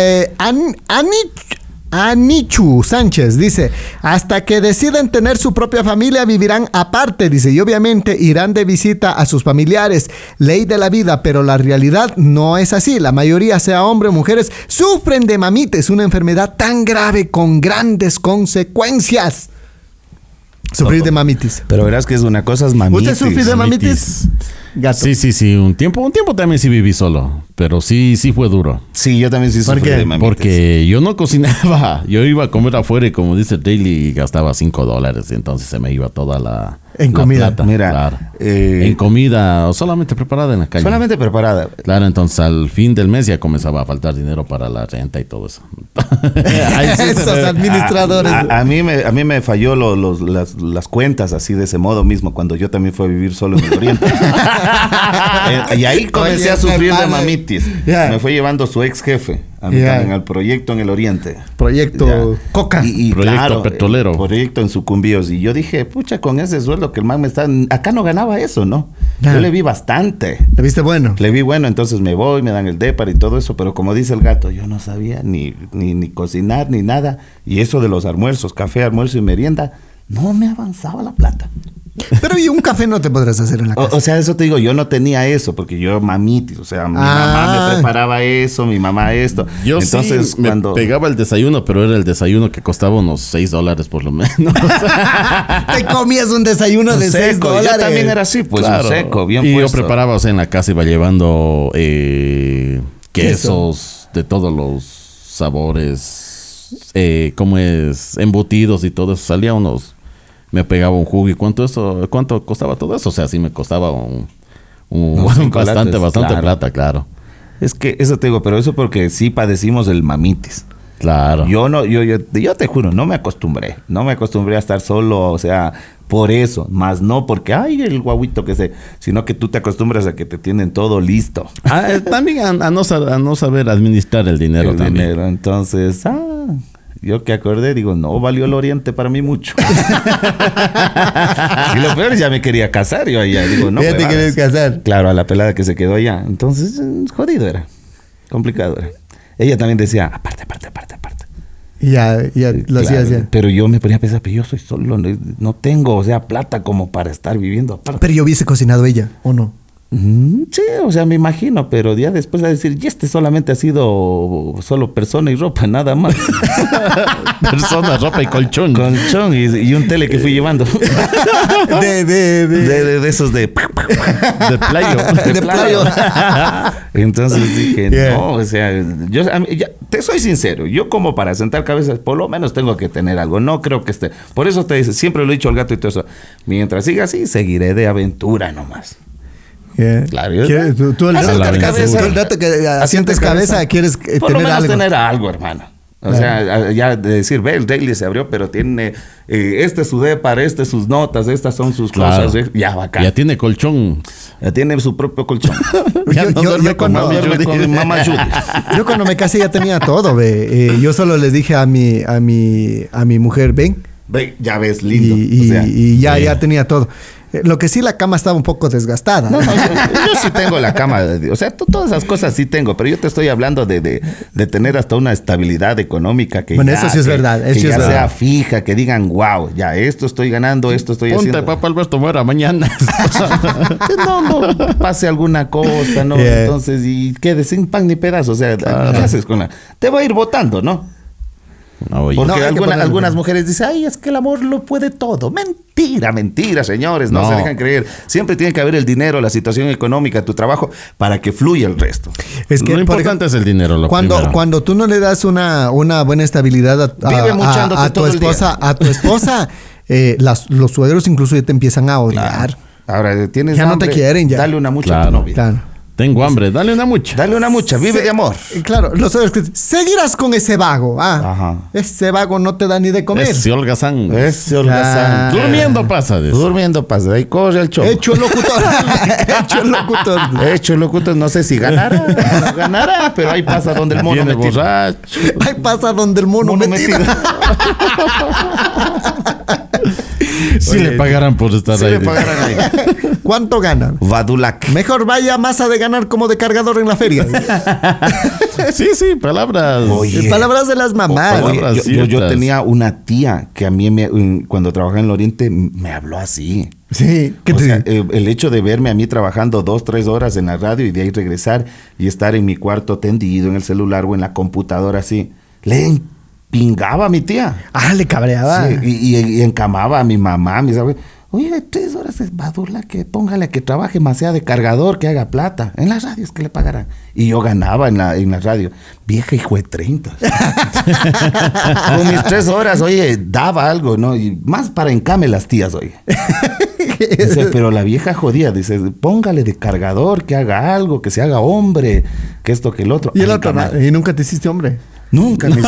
Anichu Sánchez dice, hasta que deciden tener su propia familia vivirán aparte, dice, y obviamente irán de visita a sus familiares, ley de la vida, pero la realidad no es así. La mayoría, sea hombre o mujeres, sufren de mamitis, una enfermedad tan grave con grandes consecuencias. Sufrir de mamitis. Pero verás que es una cosa, es mamitis. ¿Usted sufrió de mamitis? Gato. Sí. Un tiempo también sí viví solo. Pero sí fue duro. Sí, yo también sí sufrí de mamitis. Porque yo no cocinaba. Yo iba a comer afuera y como dice Rayleigh, y gastaba $5. Y entonces se me iba toda la comida. Plata. Mira, claro. En comida o solamente preparada en la calle. Solamente preparada. Claro, entonces al fin del mes ya comenzaba a faltar dinero para la renta y todo eso. Esos administradores. A mí me falló las cuentas así de ese modo mismo cuando yo también fui a vivir solo en el Oriente. Y ahí comencé a sufrir de mamitis. Me fue llevando su ex jefe a mí también al proyecto en el Oriente. Proyecto Coca. Proyecto claro, petrolero. Proyecto en Sucumbíos. Y yo dije, pucha, con ese sueldo que el man me está... Acá no ganaba eso, ¿no? Yo le vi bastante. ¿Le viste bueno? Le vi bueno, entonces me voy, me dan el dépar y todo eso. Pero como dice el gato, yo no sabía ni cocinar ni nada. Y eso de los almuerzos, café, almuerzo y merienda, no me avanzaba la plata. Pero y un café no te podrás hacer en la casa. O sea, eso te digo, yo no tenía eso, porque yo mamitis, o sea, mi mamá me preparaba eso, mi mamá esto. Yo entonces sí me pegaba el desayuno, pero era el desayuno que costaba unos $6 por lo menos. Te comías un desayuno de $6. Yo también era así, pues, claro, seco, bien y puesto. Yo preparaba, o sea, en la casa iba llevando quesos de todos los sabores, como es, embutidos y todo eso. Salía unos... Me pegaba un jugo. ¿Y cuánto costaba todo eso? O sea, sí me costaba bastante claro. Plata, claro. Es que eso te digo, pero eso porque sí padecimos el mamitis. Claro. Yo te juro, no me acostumbré a estar solo, o sea, por eso, más no porque ay el guaguito sino que tú te acostumbras a que te tienen todo listo. También a no saber administrar el dinero también. Entonces, yo que acordé, digo, no valió el Oriente para mí mucho. Y lo peor es ya me quería casar. Yo allá digo, no. Ya te querías casar. Claro, a la pelada que se quedó allá. Entonces, jodido era. complicado era. Ella también decía, aparte. Y ya lo hacías ya. Pero yo me ponía a pensar, pero yo soy solo, no tengo, o sea, plata como para estar viviendo aparte. Pero yo hubiese cocinado ella, ¿o no? Sí, o sea, me imagino, pero ya después va a decir, y este solamente ha sido solo persona y ropa, nada más. Persona, ropa y colchón. Colchón y un tele que fui llevando. De esos de playo. De playo. Entonces dije, no, o sea, te soy sincero, yo como para sentar cabezas, por lo menos tengo que tener algo. No creo que esté. Por eso siempre lo he dicho al gato y todo eso. Mientras siga así, seguiré de aventura nomás. Yeah. Claro, tú el rato que asientes cabeza, quieres por lo tener menos algo. tener algo, hermano. O sea, ya de decir, ve, el daily se abrió, pero tiene este es su depar, este sus notas, estas son sus cosas, ya bacán. Ya tiene colchón. Ya tiene su propio colchón. Yo cuando con mamá Judy. Yo cuando me casé ya tenía todo, ve. Yo solo le dije a mi mujer, ven. Ve, ya ves, lindo. Y ya tenía todo. Lo que sí, la cama estaba un poco desgastada. No, yo sí tengo la cama. O sea, todas esas cosas sí tengo. Pero yo te estoy hablando de tener hasta una estabilidad económica que bueno, eso sí es verdad. Que ya sea fija, que digan, wow, ya esto estoy ganando, esto estoy haciendo. Ponte, papá Alberto, muera mañana. no pase alguna cosa, ¿no? Yeah. Entonces, y quede sin pan ni pedazo. O sea, ¿qué haces con la...? Te va a ir votando, ¿no? Oye. Porque algunas mujeres dicen, ay, es que el amor lo puede todo. Mentira, señores, no se dejan creer. Siempre tiene que haber el dinero, la situación económica, tu trabajo, para que fluya el resto. Es que lo importante es el dinero. Cuando tú no le das una buena estabilidad a tu esposa, los suegros incluso ya te empiezan a odiar. Claro. Ahora tienes ya hambre, no te quieren ya. Dale una mucha a tu novia. Claro. Tengo hambre, dale una mucha. Sí, Vive de amor. Claro, los suegros que seguirás con ese vago. Ajá. Ese vago no te da ni de comer. Ese holgazán. Claro. Durmiendo pasa de eso. Durmiendo pasa. Ahí corre el show. Hecho Hecho locutor. No sé si ganará, pero ahí pasa donde el mono Viene metido. borracho. Ahí pasa donde el mono metido. Si le pagaran por estar ahí. ¿Cuánto gana? Vadulac. Mejor vaya a masa de ganar como de cargador en la feria. Sí, palabras. Oye. Palabras de las mamás. Oye, yo tenía una tía que a mí cuando trabajaba en el Oriente me habló así. Sí. O sea, el hecho de verme a mí trabajando 2-3 horas en la radio y de ahí regresar y estar en mi cuarto tendido en el celular o en la computadora así, le pingaba a mi tía. Le cabreaba. Sí, y encamaba a mi mamá, a mis abuelos. Oye, 3 horas es Badula, que póngale que trabaje más sea de cargador, que haga plata. En las radios que le pagaran. Y yo ganaba en la radio. Vieja hijo de 30. Con mis 3 horas, oye, daba algo, ¿no? Y más para encame las tías, oye. Dice, pero la vieja jodía, dice, póngale de cargador, que haga algo, que se haga hombre, que esto, que el otro. Y el otro, ¿y nunca te hiciste hombre? Nunca me hice.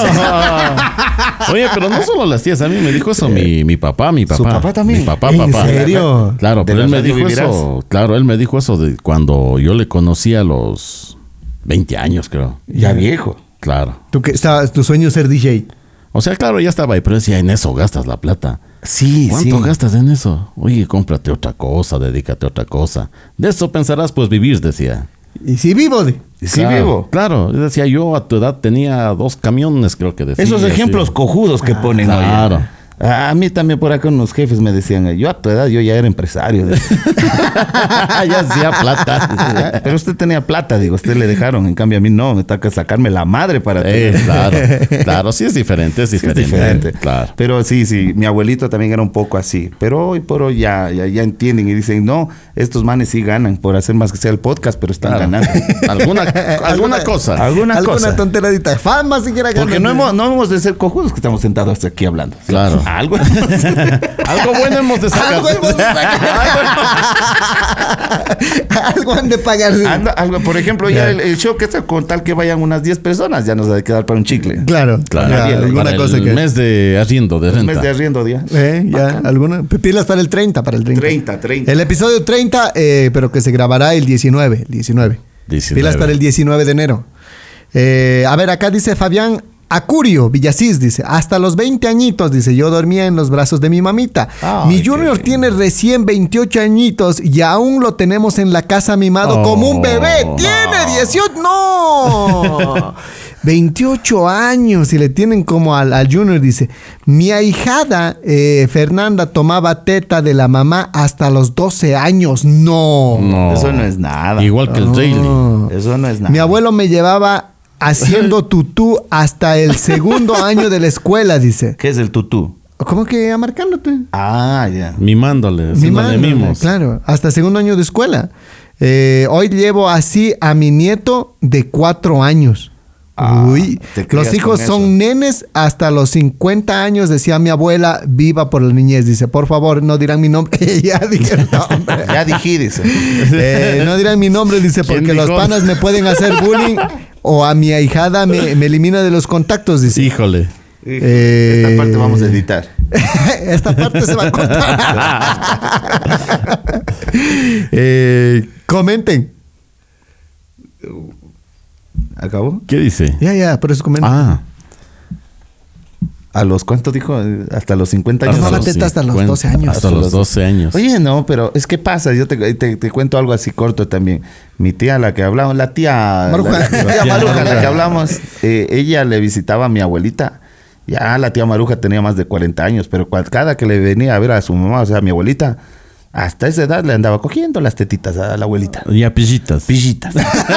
Oye, pero no solo las tías, a mí me dijo eso mi papá. ¿Su papá también? Mi papá, ¿En serio? Claro, pero él me dijo eso. Claro, él me dijo eso de cuando yo le conocí a los 20 años, creo. Ya viejo. Claro. Tu sueño es ser DJ. O sea, claro, ya estaba ahí, pero decía, en eso gastas la plata. Sí, ¿Cuánto gastas en eso? Oye, cómprate otra cosa, dedícate a otra cosa. De eso pensarás, pues, vivir, decía. Y si vivo. Sí, vivo. Claro, decía, yo a tu edad tenía 2 camiones, creo que decía. Esos ejemplos cojudos que ponen. Claro. Oye. A mí también por acá unos jefes me decían, yo a tu edad yo ya era empresario. Ya hacía plata. Pero usted tenía plata, digo, usted le dejaron, en cambio a mí no, me toca sacarme la madre para Claro, sí es diferente, Sí, es diferente. Claro. Pero sí, mi abuelito también era un poco así, pero hoy por hoy ya entienden y dicen, no, estos manes sí ganan por hacer más que sea el podcast, pero están ganando. Alguna cosa. Alguna tonteradita. Fama siquiera ganan. Porque no hemos de ser cojudos que estamos sentados hasta aquí hablando. Claro. Algo bueno hemos de sacar. Algo han de pagar. Algo, por ejemplo, ya el show que está con tal que vayan unas 10 personas, ya nos ha de quedar para un chicle. Claro. Alguna Para cosa el mes de arriendo, de renta. Un mes de arriendo, ya. Ya, alguna. Pilas para el 30, para el 30. 30. El episodio 30, pero que se grabará el 19. Pilas para el 19 de enero. A ver, acá dice Fabián Acurio, Villasís, dice, hasta los 20 añitos, dice, yo dormía en los brazos de mi mamita. Ay, Mi Junior tiene recién 28 añitos y aún lo tenemos en la casa mimado como un bebé. ¡Tiene 18! ¡No! 28 años y le tienen como al Junior, dice. Mi ahijada, Fernanda, tomaba teta de la mamá hasta los 12 años. No. Eso no es nada. Igual que el Rayleigh. Eso no es nada. Mi abuelo me llevaba haciendo tutú hasta el segundo año de la escuela, dice. ¿Qué es el tutú? ¿Cómo que amarcándote? Ah, ya. Mimándole, haciéndole mimos. Claro, hasta segundo año de escuela. Hoy llevo así a mi nieto de 4 años. Uy, te crías los hijos con son eso. nenes hasta los 50 años, decía mi abuela, viva por la niñez. Dice, por favor, no dirán mi nombre. Ya dije el nombre. Ya dije, dice. No dirán mi nombre, dice, ¿Quién porque los dijo? panas me pueden hacer bullying o a mi ahijada me elimina de los contactos, dice. Híjole. Esta parte vamos a editar. Esta parte se va a contar. Comenten. ¿Acabó? ¿Qué dice? Ya, por eso comenten. Ah, ¿A los cuánto dijo? Hasta los 50 años. Tomaba teta hasta los 12 años. Hasta los 12 años. Oye, no, pero es que pasa, yo te cuento algo así corto también. Mi tía, la que hablamos, la tía Maruja. la tía Maruja, la que hablamos, ella le visitaba a mi abuelita. Ya la tía Maruja tenía más de 40 años, pero cada que le venía a ver a su mamá, o sea, a mi abuelita, hasta esa edad le andaba cogiendo las tetitas a la abuelita. Ya pillitas. Pillitas.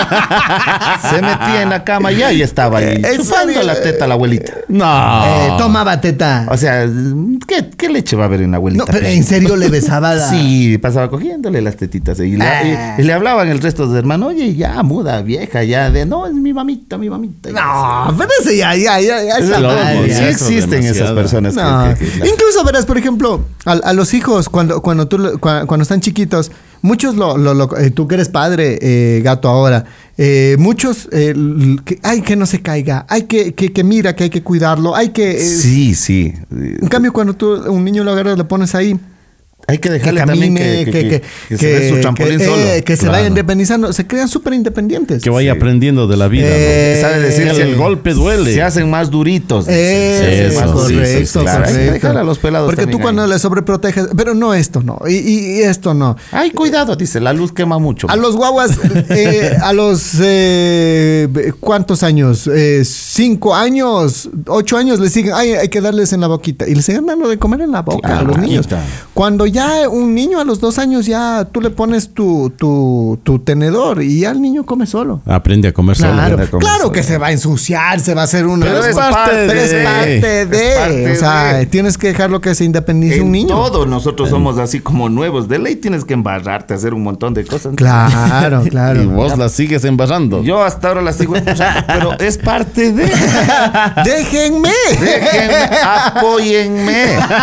Se metía en la cama ya y estaba ahí ¿En chupando serio? la teta a la abuelita. No. Tomaba teta. O sea, ¿qué leche va a haber en la abuelita? No, pero en serio le besaba la... Sí, pasaba cogiéndole las tetitas y le hablaban el resto de hermanos, oye, ya muda, vieja, ya de no, es mi mamita, mi mamita. No, pero ese ya Es está loco, mal, sí ya. existen esas demasiado. personas No. que Incluso verás, por ejemplo, a los hijos cuando están chiquitos, muchos tú que eres padre, gato ahora, muchos que no se caiga, hay que mira que hay que cuidarlo, hay que sí. en cambio cuando tú un niño lo agarras, le pones ahí, Hay que que dejarle también camine, que se dé su trampolín solo. que se Claro. vaya independizando, se crean súper independientes. Que vaya aprendiendo de la vida. ¿no? Sabe decir el golpe duele. Se hacen más duritos. Eso, Eso, correcto, sí, sí, claro. Hay que correcto. dejar a los pelados Porque tú también cuando ahí. le sobreproteges, pero no esto no, y esto no. Ay, cuidado, dice, la luz quema mucho. A los guaguas, a los ¿cuántos años? 5 años, 8 años le siguen, ay, hay que darles en la boquita. Y le siguen dando de comer en la boca Claro, a los niños. boquita. Cuando ya un niño a los 2 años ya tú le pones tu tenedor y ya el niño come solo. Aprende a comer solo. Claro, aprende a comer claro solo. que se va a ensuciar, se va a hacer una... Pero es parte pero es de- parte de... es parte o sea, de- tienes que dejarlo que se independice un En niño. todo nosotros somos así como nuevos. De ley tienes que embarrarte, hacer un montón de cosas. Claro, Y claro. vos la sigues embarrando. Yo hasta ahora la sigo escuchando, pero es parte de... ¡Déjenme! Déjenme, apóyenme,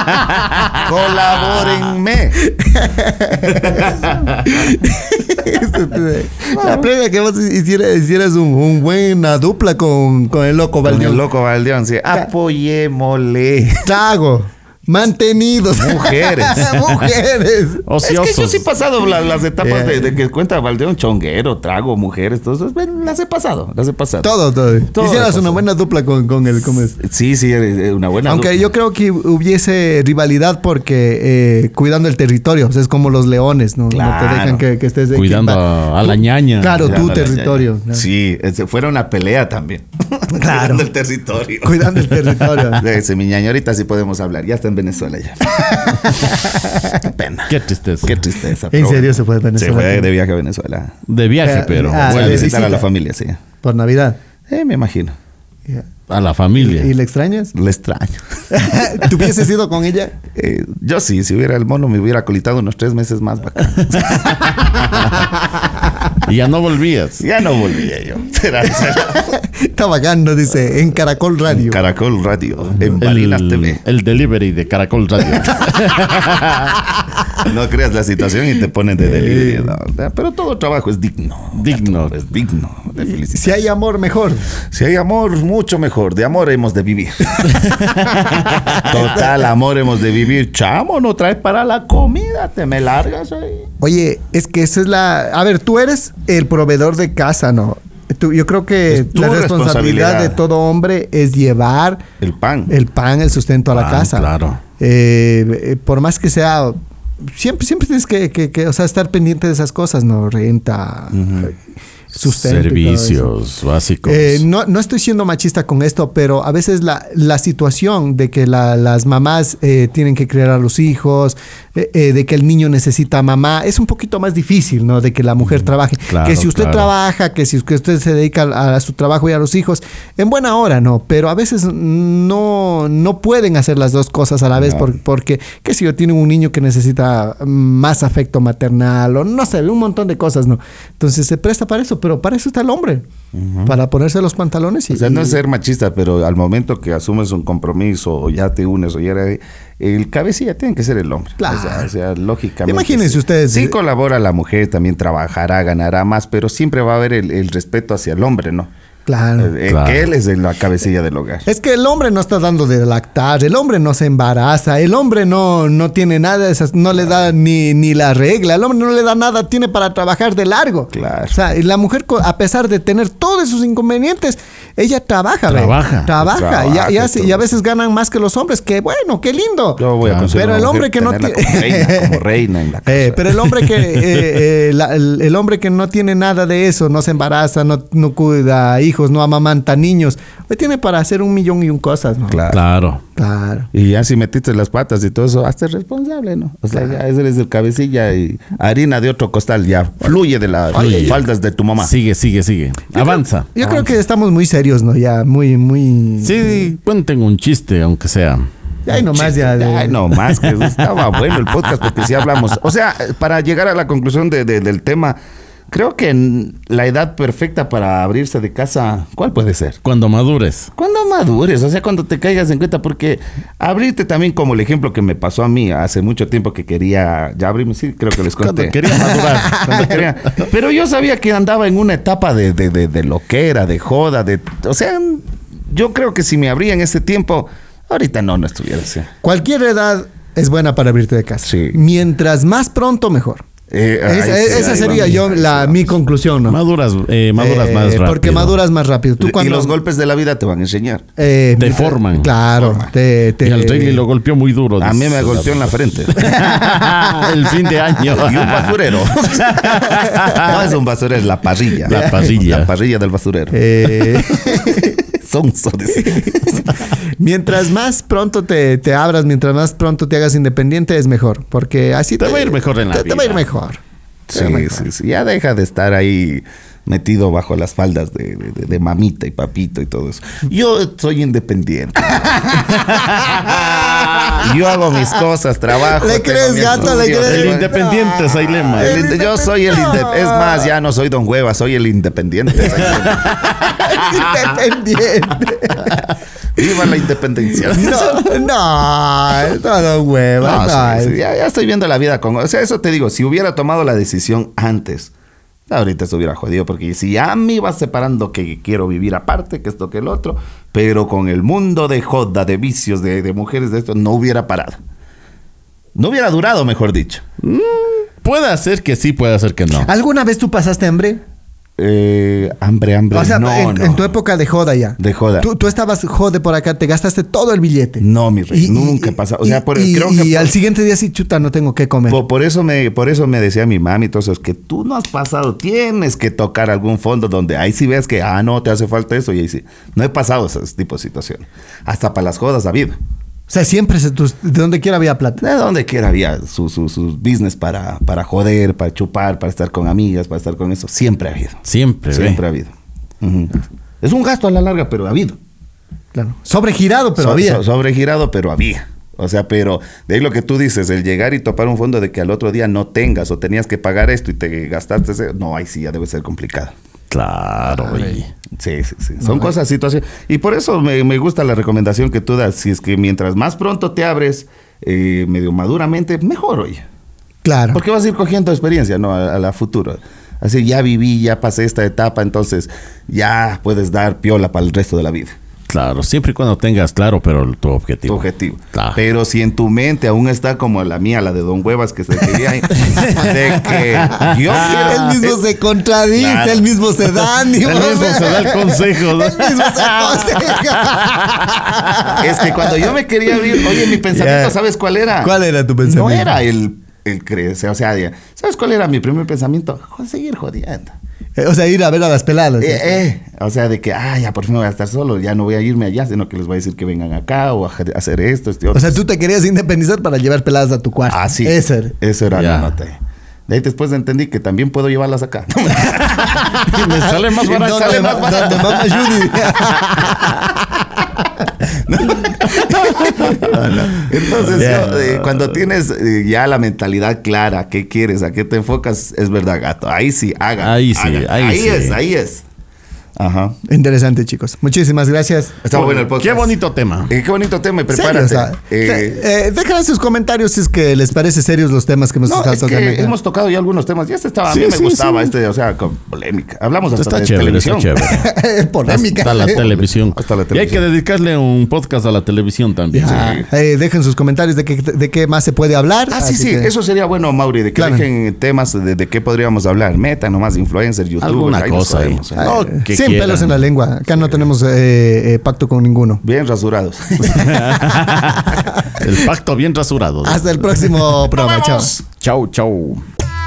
colabórenme. La plena que vos hicieras una buena dupla con el loco Con el Valdión. loco Valdeón, sí. Apoyémosle. Trago. Mantenidos. Mujeres. Mujeres. Ociosos. Es que yo sí he pasado las etapas de que cuenta Valdeón, chonguero, trago, mujeres, todo eso. Bueno, las he pasado. Todo. Todo Hicieras pasó. una buena dupla con el comes. Sí, una buena. Aunque dupla. yo creo que hubiese rivalidad porque cuidando el territorio, o sea, es como los leones, ¿no? No te Claro. dejan que estés de Cuidando a la ñaña. Claro, Cuidando tu a la territorio. ñaña. Claro. Sí, fuera una pelea también. Claro. Cuidando el territorio. Cuidando el territorio. De ese mi ñaña, ahorita sí podemos hablar. Ya está en Venezuela ya. Qué pena. Qué tristeza. Qué tristeza. ¿En pero serio bueno. se fue a Venezuela? Se fue de viaje a Venezuela. De viaje, pero Ah, Fue a de vuelve. visitar a la visita. familia, sí. Por Navidad. Me imagino. A la familia. ¿Y le extrañas? Le extraño. ¿Tú hubieses ido con ella? Yo sí, si hubiera el mono me hubiera colitado unos 3 meses más bacán. Y ya no volvías. Ya no volvía yo. Será Está bacán, nos dice, en Caracol Radio. Caracol Radio, en Balinas TV. El delivery de Caracol Radio. No creas la situación y te ponen de delirio. ¿no? Pero todo trabajo es digno. Digno. Es digno de felicidad. Si hay amor, mejor. Si hay amor, mucho mejor. De amor hemos de vivir. Total, amor hemos de vivir. Chamo, no traes para la comida. Te me largas ahí. Oye, es que esa es la... A ver, tú eres el proveedor de casa, ¿no? Yo creo que Es tu la responsabilidad responsabilidad de todo hombre es llevar El pan. el sustento a la casa. Claro. Por más que sea, siempre tienes que, o sea, estar pendiente de esas cosas, ¿no? Renta, sustento. Servicios básicos. No estoy siendo machista con esto, pero a veces la situación de que las mamás tienen que criar a los hijos, de que el niño necesita mamá, es un poquito más difícil, ¿no? De que la mujer trabaje. Claro, que si usted trabaja, que si usted se dedica a su trabajo y a los hijos, en buena hora, ¿no? Pero a veces no pueden hacer las dos cosas a la vez porque, qué sé yo, tienen un niño que necesita más afecto maternal o no sé, un montón de cosas, ¿no? Entonces se presta para eso, pero para eso está el hombre, para ponerse los pantalones. O sea, no es ser machista, pero al momento que asumes un compromiso o ya te unes o ya el cabecilla tiene que ser el hombre. Claro. O sea, lógicamente. Imagínense ustedes. Sí colabora la mujer, también trabajará, ganará más, pero siempre va a haber el respeto hacia el hombre, ¿no? Claro. Que él es la cabecilla del hogar. Es que el hombre no está dando de lactar, el hombre no se embaraza, el hombre no tiene nada de esas, no le da ni la regla, el hombre no le da nada, tiene para trabajar de largo. Claro. O sea, y la mujer, a pesar de tener todos esos inconvenientes, ella trabaja. Y a veces ganan más que los hombres, que bueno, qué lindo. Yo voy a conseguir pero una el hombre mujer, que no tenerla como reina en la casa. pero el hombre que el hombre que no tiene nada de eso, no se embaraza, no cuida hijos, no amamanta niños, hoy tiene para hacer 1,000,000 cosas, ¿no? Claro. Y ya si metiste las patas y todo eso, hazte responsable, ¿no? O sea, ya eres el cabecilla y harina de otro costal, ya fluye de las faldas de tu mamá. Sigue. Avanza. Yo creo que estamos muy serios, ¿no? Ya, muy... Sí, cuenten un chiste, aunque sea. Ay, nomás ya. Ay, no más, que estaba bueno el podcast porque sí hablamos. O sea, para llegar a la conclusión del tema, creo que la edad perfecta para abrirse de casa, ¿cuál puede ser? Cuando madures. Cuando madures, o sea, cuando te caigas en cuenta, porque abrirte también, como el ejemplo que me pasó a mí hace mucho tiempo que quería ya abrirme, sí, creo que les conté. Cuando quería madurar. Cuando quería. Pero yo sabía que andaba en una etapa de loquera, de joda, o sea, yo creo que si me abría en ese tiempo, ahorita no estuviera así. Cualquier edad es buena para abrirte de casa. Sí. Mientras más pronto, mejor. Esa sería mi conclusión, ¿no? Maduras más rápido. Porque maduras más rápido. Y los golpes de la vida te van a enseñar. Te forman. Claro. Y al Regli lo golpeó muy duro. A mí me golpeó en la frente. El fin de año. Y un basurero. No es un basurero, es la parrilla. La parrilla. La parrilla del basurero. Sonso. Mientras más pronto te abras, mientras más pronto te hagas independiente, es mejor. Porque así te va a ir mejor en la vida. Te va a ir mejor. Sí. Ya deja de estar ahí metido bajo las faldas de mamita y papito y todo eso. Yo soy independiente. Yo hago mis cosas, trabajo. ¿Le crees, gato? ¿Le crees? El independiente es Ailema. Yo soy el independiente. Es más, ya no soy Don Hueva, soy el independiente. Independiente. Viva la independencia. No, Don Hueva. Sí, ya estoy viendo la vida con... O sea, eso te digo, si hubiera tomado la decisión antes, ahorita se hubiera jodido, porque si ya me iba separando que quiero vivir aparte, que esto, que el otro, pero con el mundo de joda, de vicios, de mujeres, de esto, no hubiera parado. No hubiera durado, mejor dicho. Puede ser que sí, puede ser que no. ¿Alguna vez tú pasaste hambre? Hambre. O sea, no. En tu época de joda ya. De joda. Tú estabas jode por acá, te gastaste todo el billete. No, mi rey, nunca pasa. O sea, creo que y al siguiente día sí, chuta, no tengo que comer. Por eso me decía mi mami, entonces, que tú no has pasado, tienes que tocar algún fondo donde ahí sí ves que, no, te hace falta eso, y ahí sí. No he pasado ese tipo de situaciones. Hasta para las jodas ha habido. O sea, siempre de donde quiera había plata. De donde quiera había su business para joder, para chupar, para estar con amigas, para estar con eso. Siempre ha habido. Siempre ha habido. Es un gasto a la larga, pero ha habido. Claro. Sobregirado, pero había. Sobregirado, pero había. O sea, pero de ahí lo que tú dices, el llegar y topar un fondo de que al otro día no tengas o tenías que pagar esto y te gastaste ese, no, ahí sí ya debe ser complicado. Claro, güey. Sí. Son cosas, situaciones. Y por eso me gusta la recomendación que tú das. Si es que mientras más pronto te abres, medio maduramente, mejor, oye. Claro. Porque vas a ir cogiendo experiencia, ¿no? A la futuro. Así, ya viví, ya pasé esta etapa, entonces ya puedes dar piola para el resto de la vida. Claro, siempre y cuando tengas claro, pero tu objetivo. Tu objetivo. Claro. Pero si en tu mente aún está como la mía, la de Don Huevas, que se quería de que yo quiero... Él mismo se contradice, Claro. él mismo se da ánimo. Él mismo se da el consejo, ¿no? Él mismo se aconseja. Es que cuando yo me quería abrir, oye, mi pensamiento, Ya. ¿sabes cuál era? ¿Cuál era tu pensamiento? No era el crecer, o sea, ¿sabes cuál era mi primer pensamiento? Seguir jodiendo. O sea, ir a ver a las peladas. O sea, de que, ya por fin voy a estar solo, ya no voy a irme allá, sino que les voy a decir que vengan acá o a hacer esto, este otro. O sea, tú te querías independizar para llevar peladas a tu cuarto. Ah, sí. Eso era. Eso era Ya. la nota. De ahí después entendí que también puedo llevarlas acá. Me sale más barato. ¿Dónde Mama Judy? Entonces, Ya. cuando tienes ya la mentalidad clara, qué quieres, a qué te enfocas, es verdad, gato. Ahí sí, hagan. Ahí sí, hagan. ahí sí. Ahí es. Ajá. Interesante, chicos. Muchísimas gracias. Está bueno el podcast. Qué bonito tema. Qué bonito tema, y Serio, prepárate. o sea, dejen en sus comentarios si es que les parece serios los temas que hemos No, estado es tocando. que hemos tocado ya algunos temas. Ya estaba, Sí, a mí me sí, gustaba sí. o sea, con polémica. Hablamos hasta Está de chévere, televisión. está chévere. Polémica. Hasta la televisión. Hasta la Y hay televisión. que dedicarle un podcast a la televisión también. Ya. Dejen sus comentarios de qué más se puede hablar. Ah, sí, Así sí, que- eso sería bueno, Mauri, de que Claro. dejen temas de qué podríamos hablar. Meta nomás, influencer, youtuber. Alguna ahí nos cosa ahí. podemos, No, que sin quieran. pelos en la lengua. Acá no tenemos pacto con ninguno. Bien rasurados. El pacto bien rasurado. Hasta el próximo programa. Chao. Chau, chau.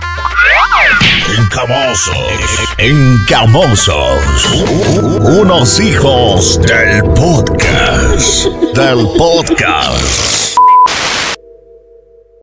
Encamosos. Unos hijos del podcast.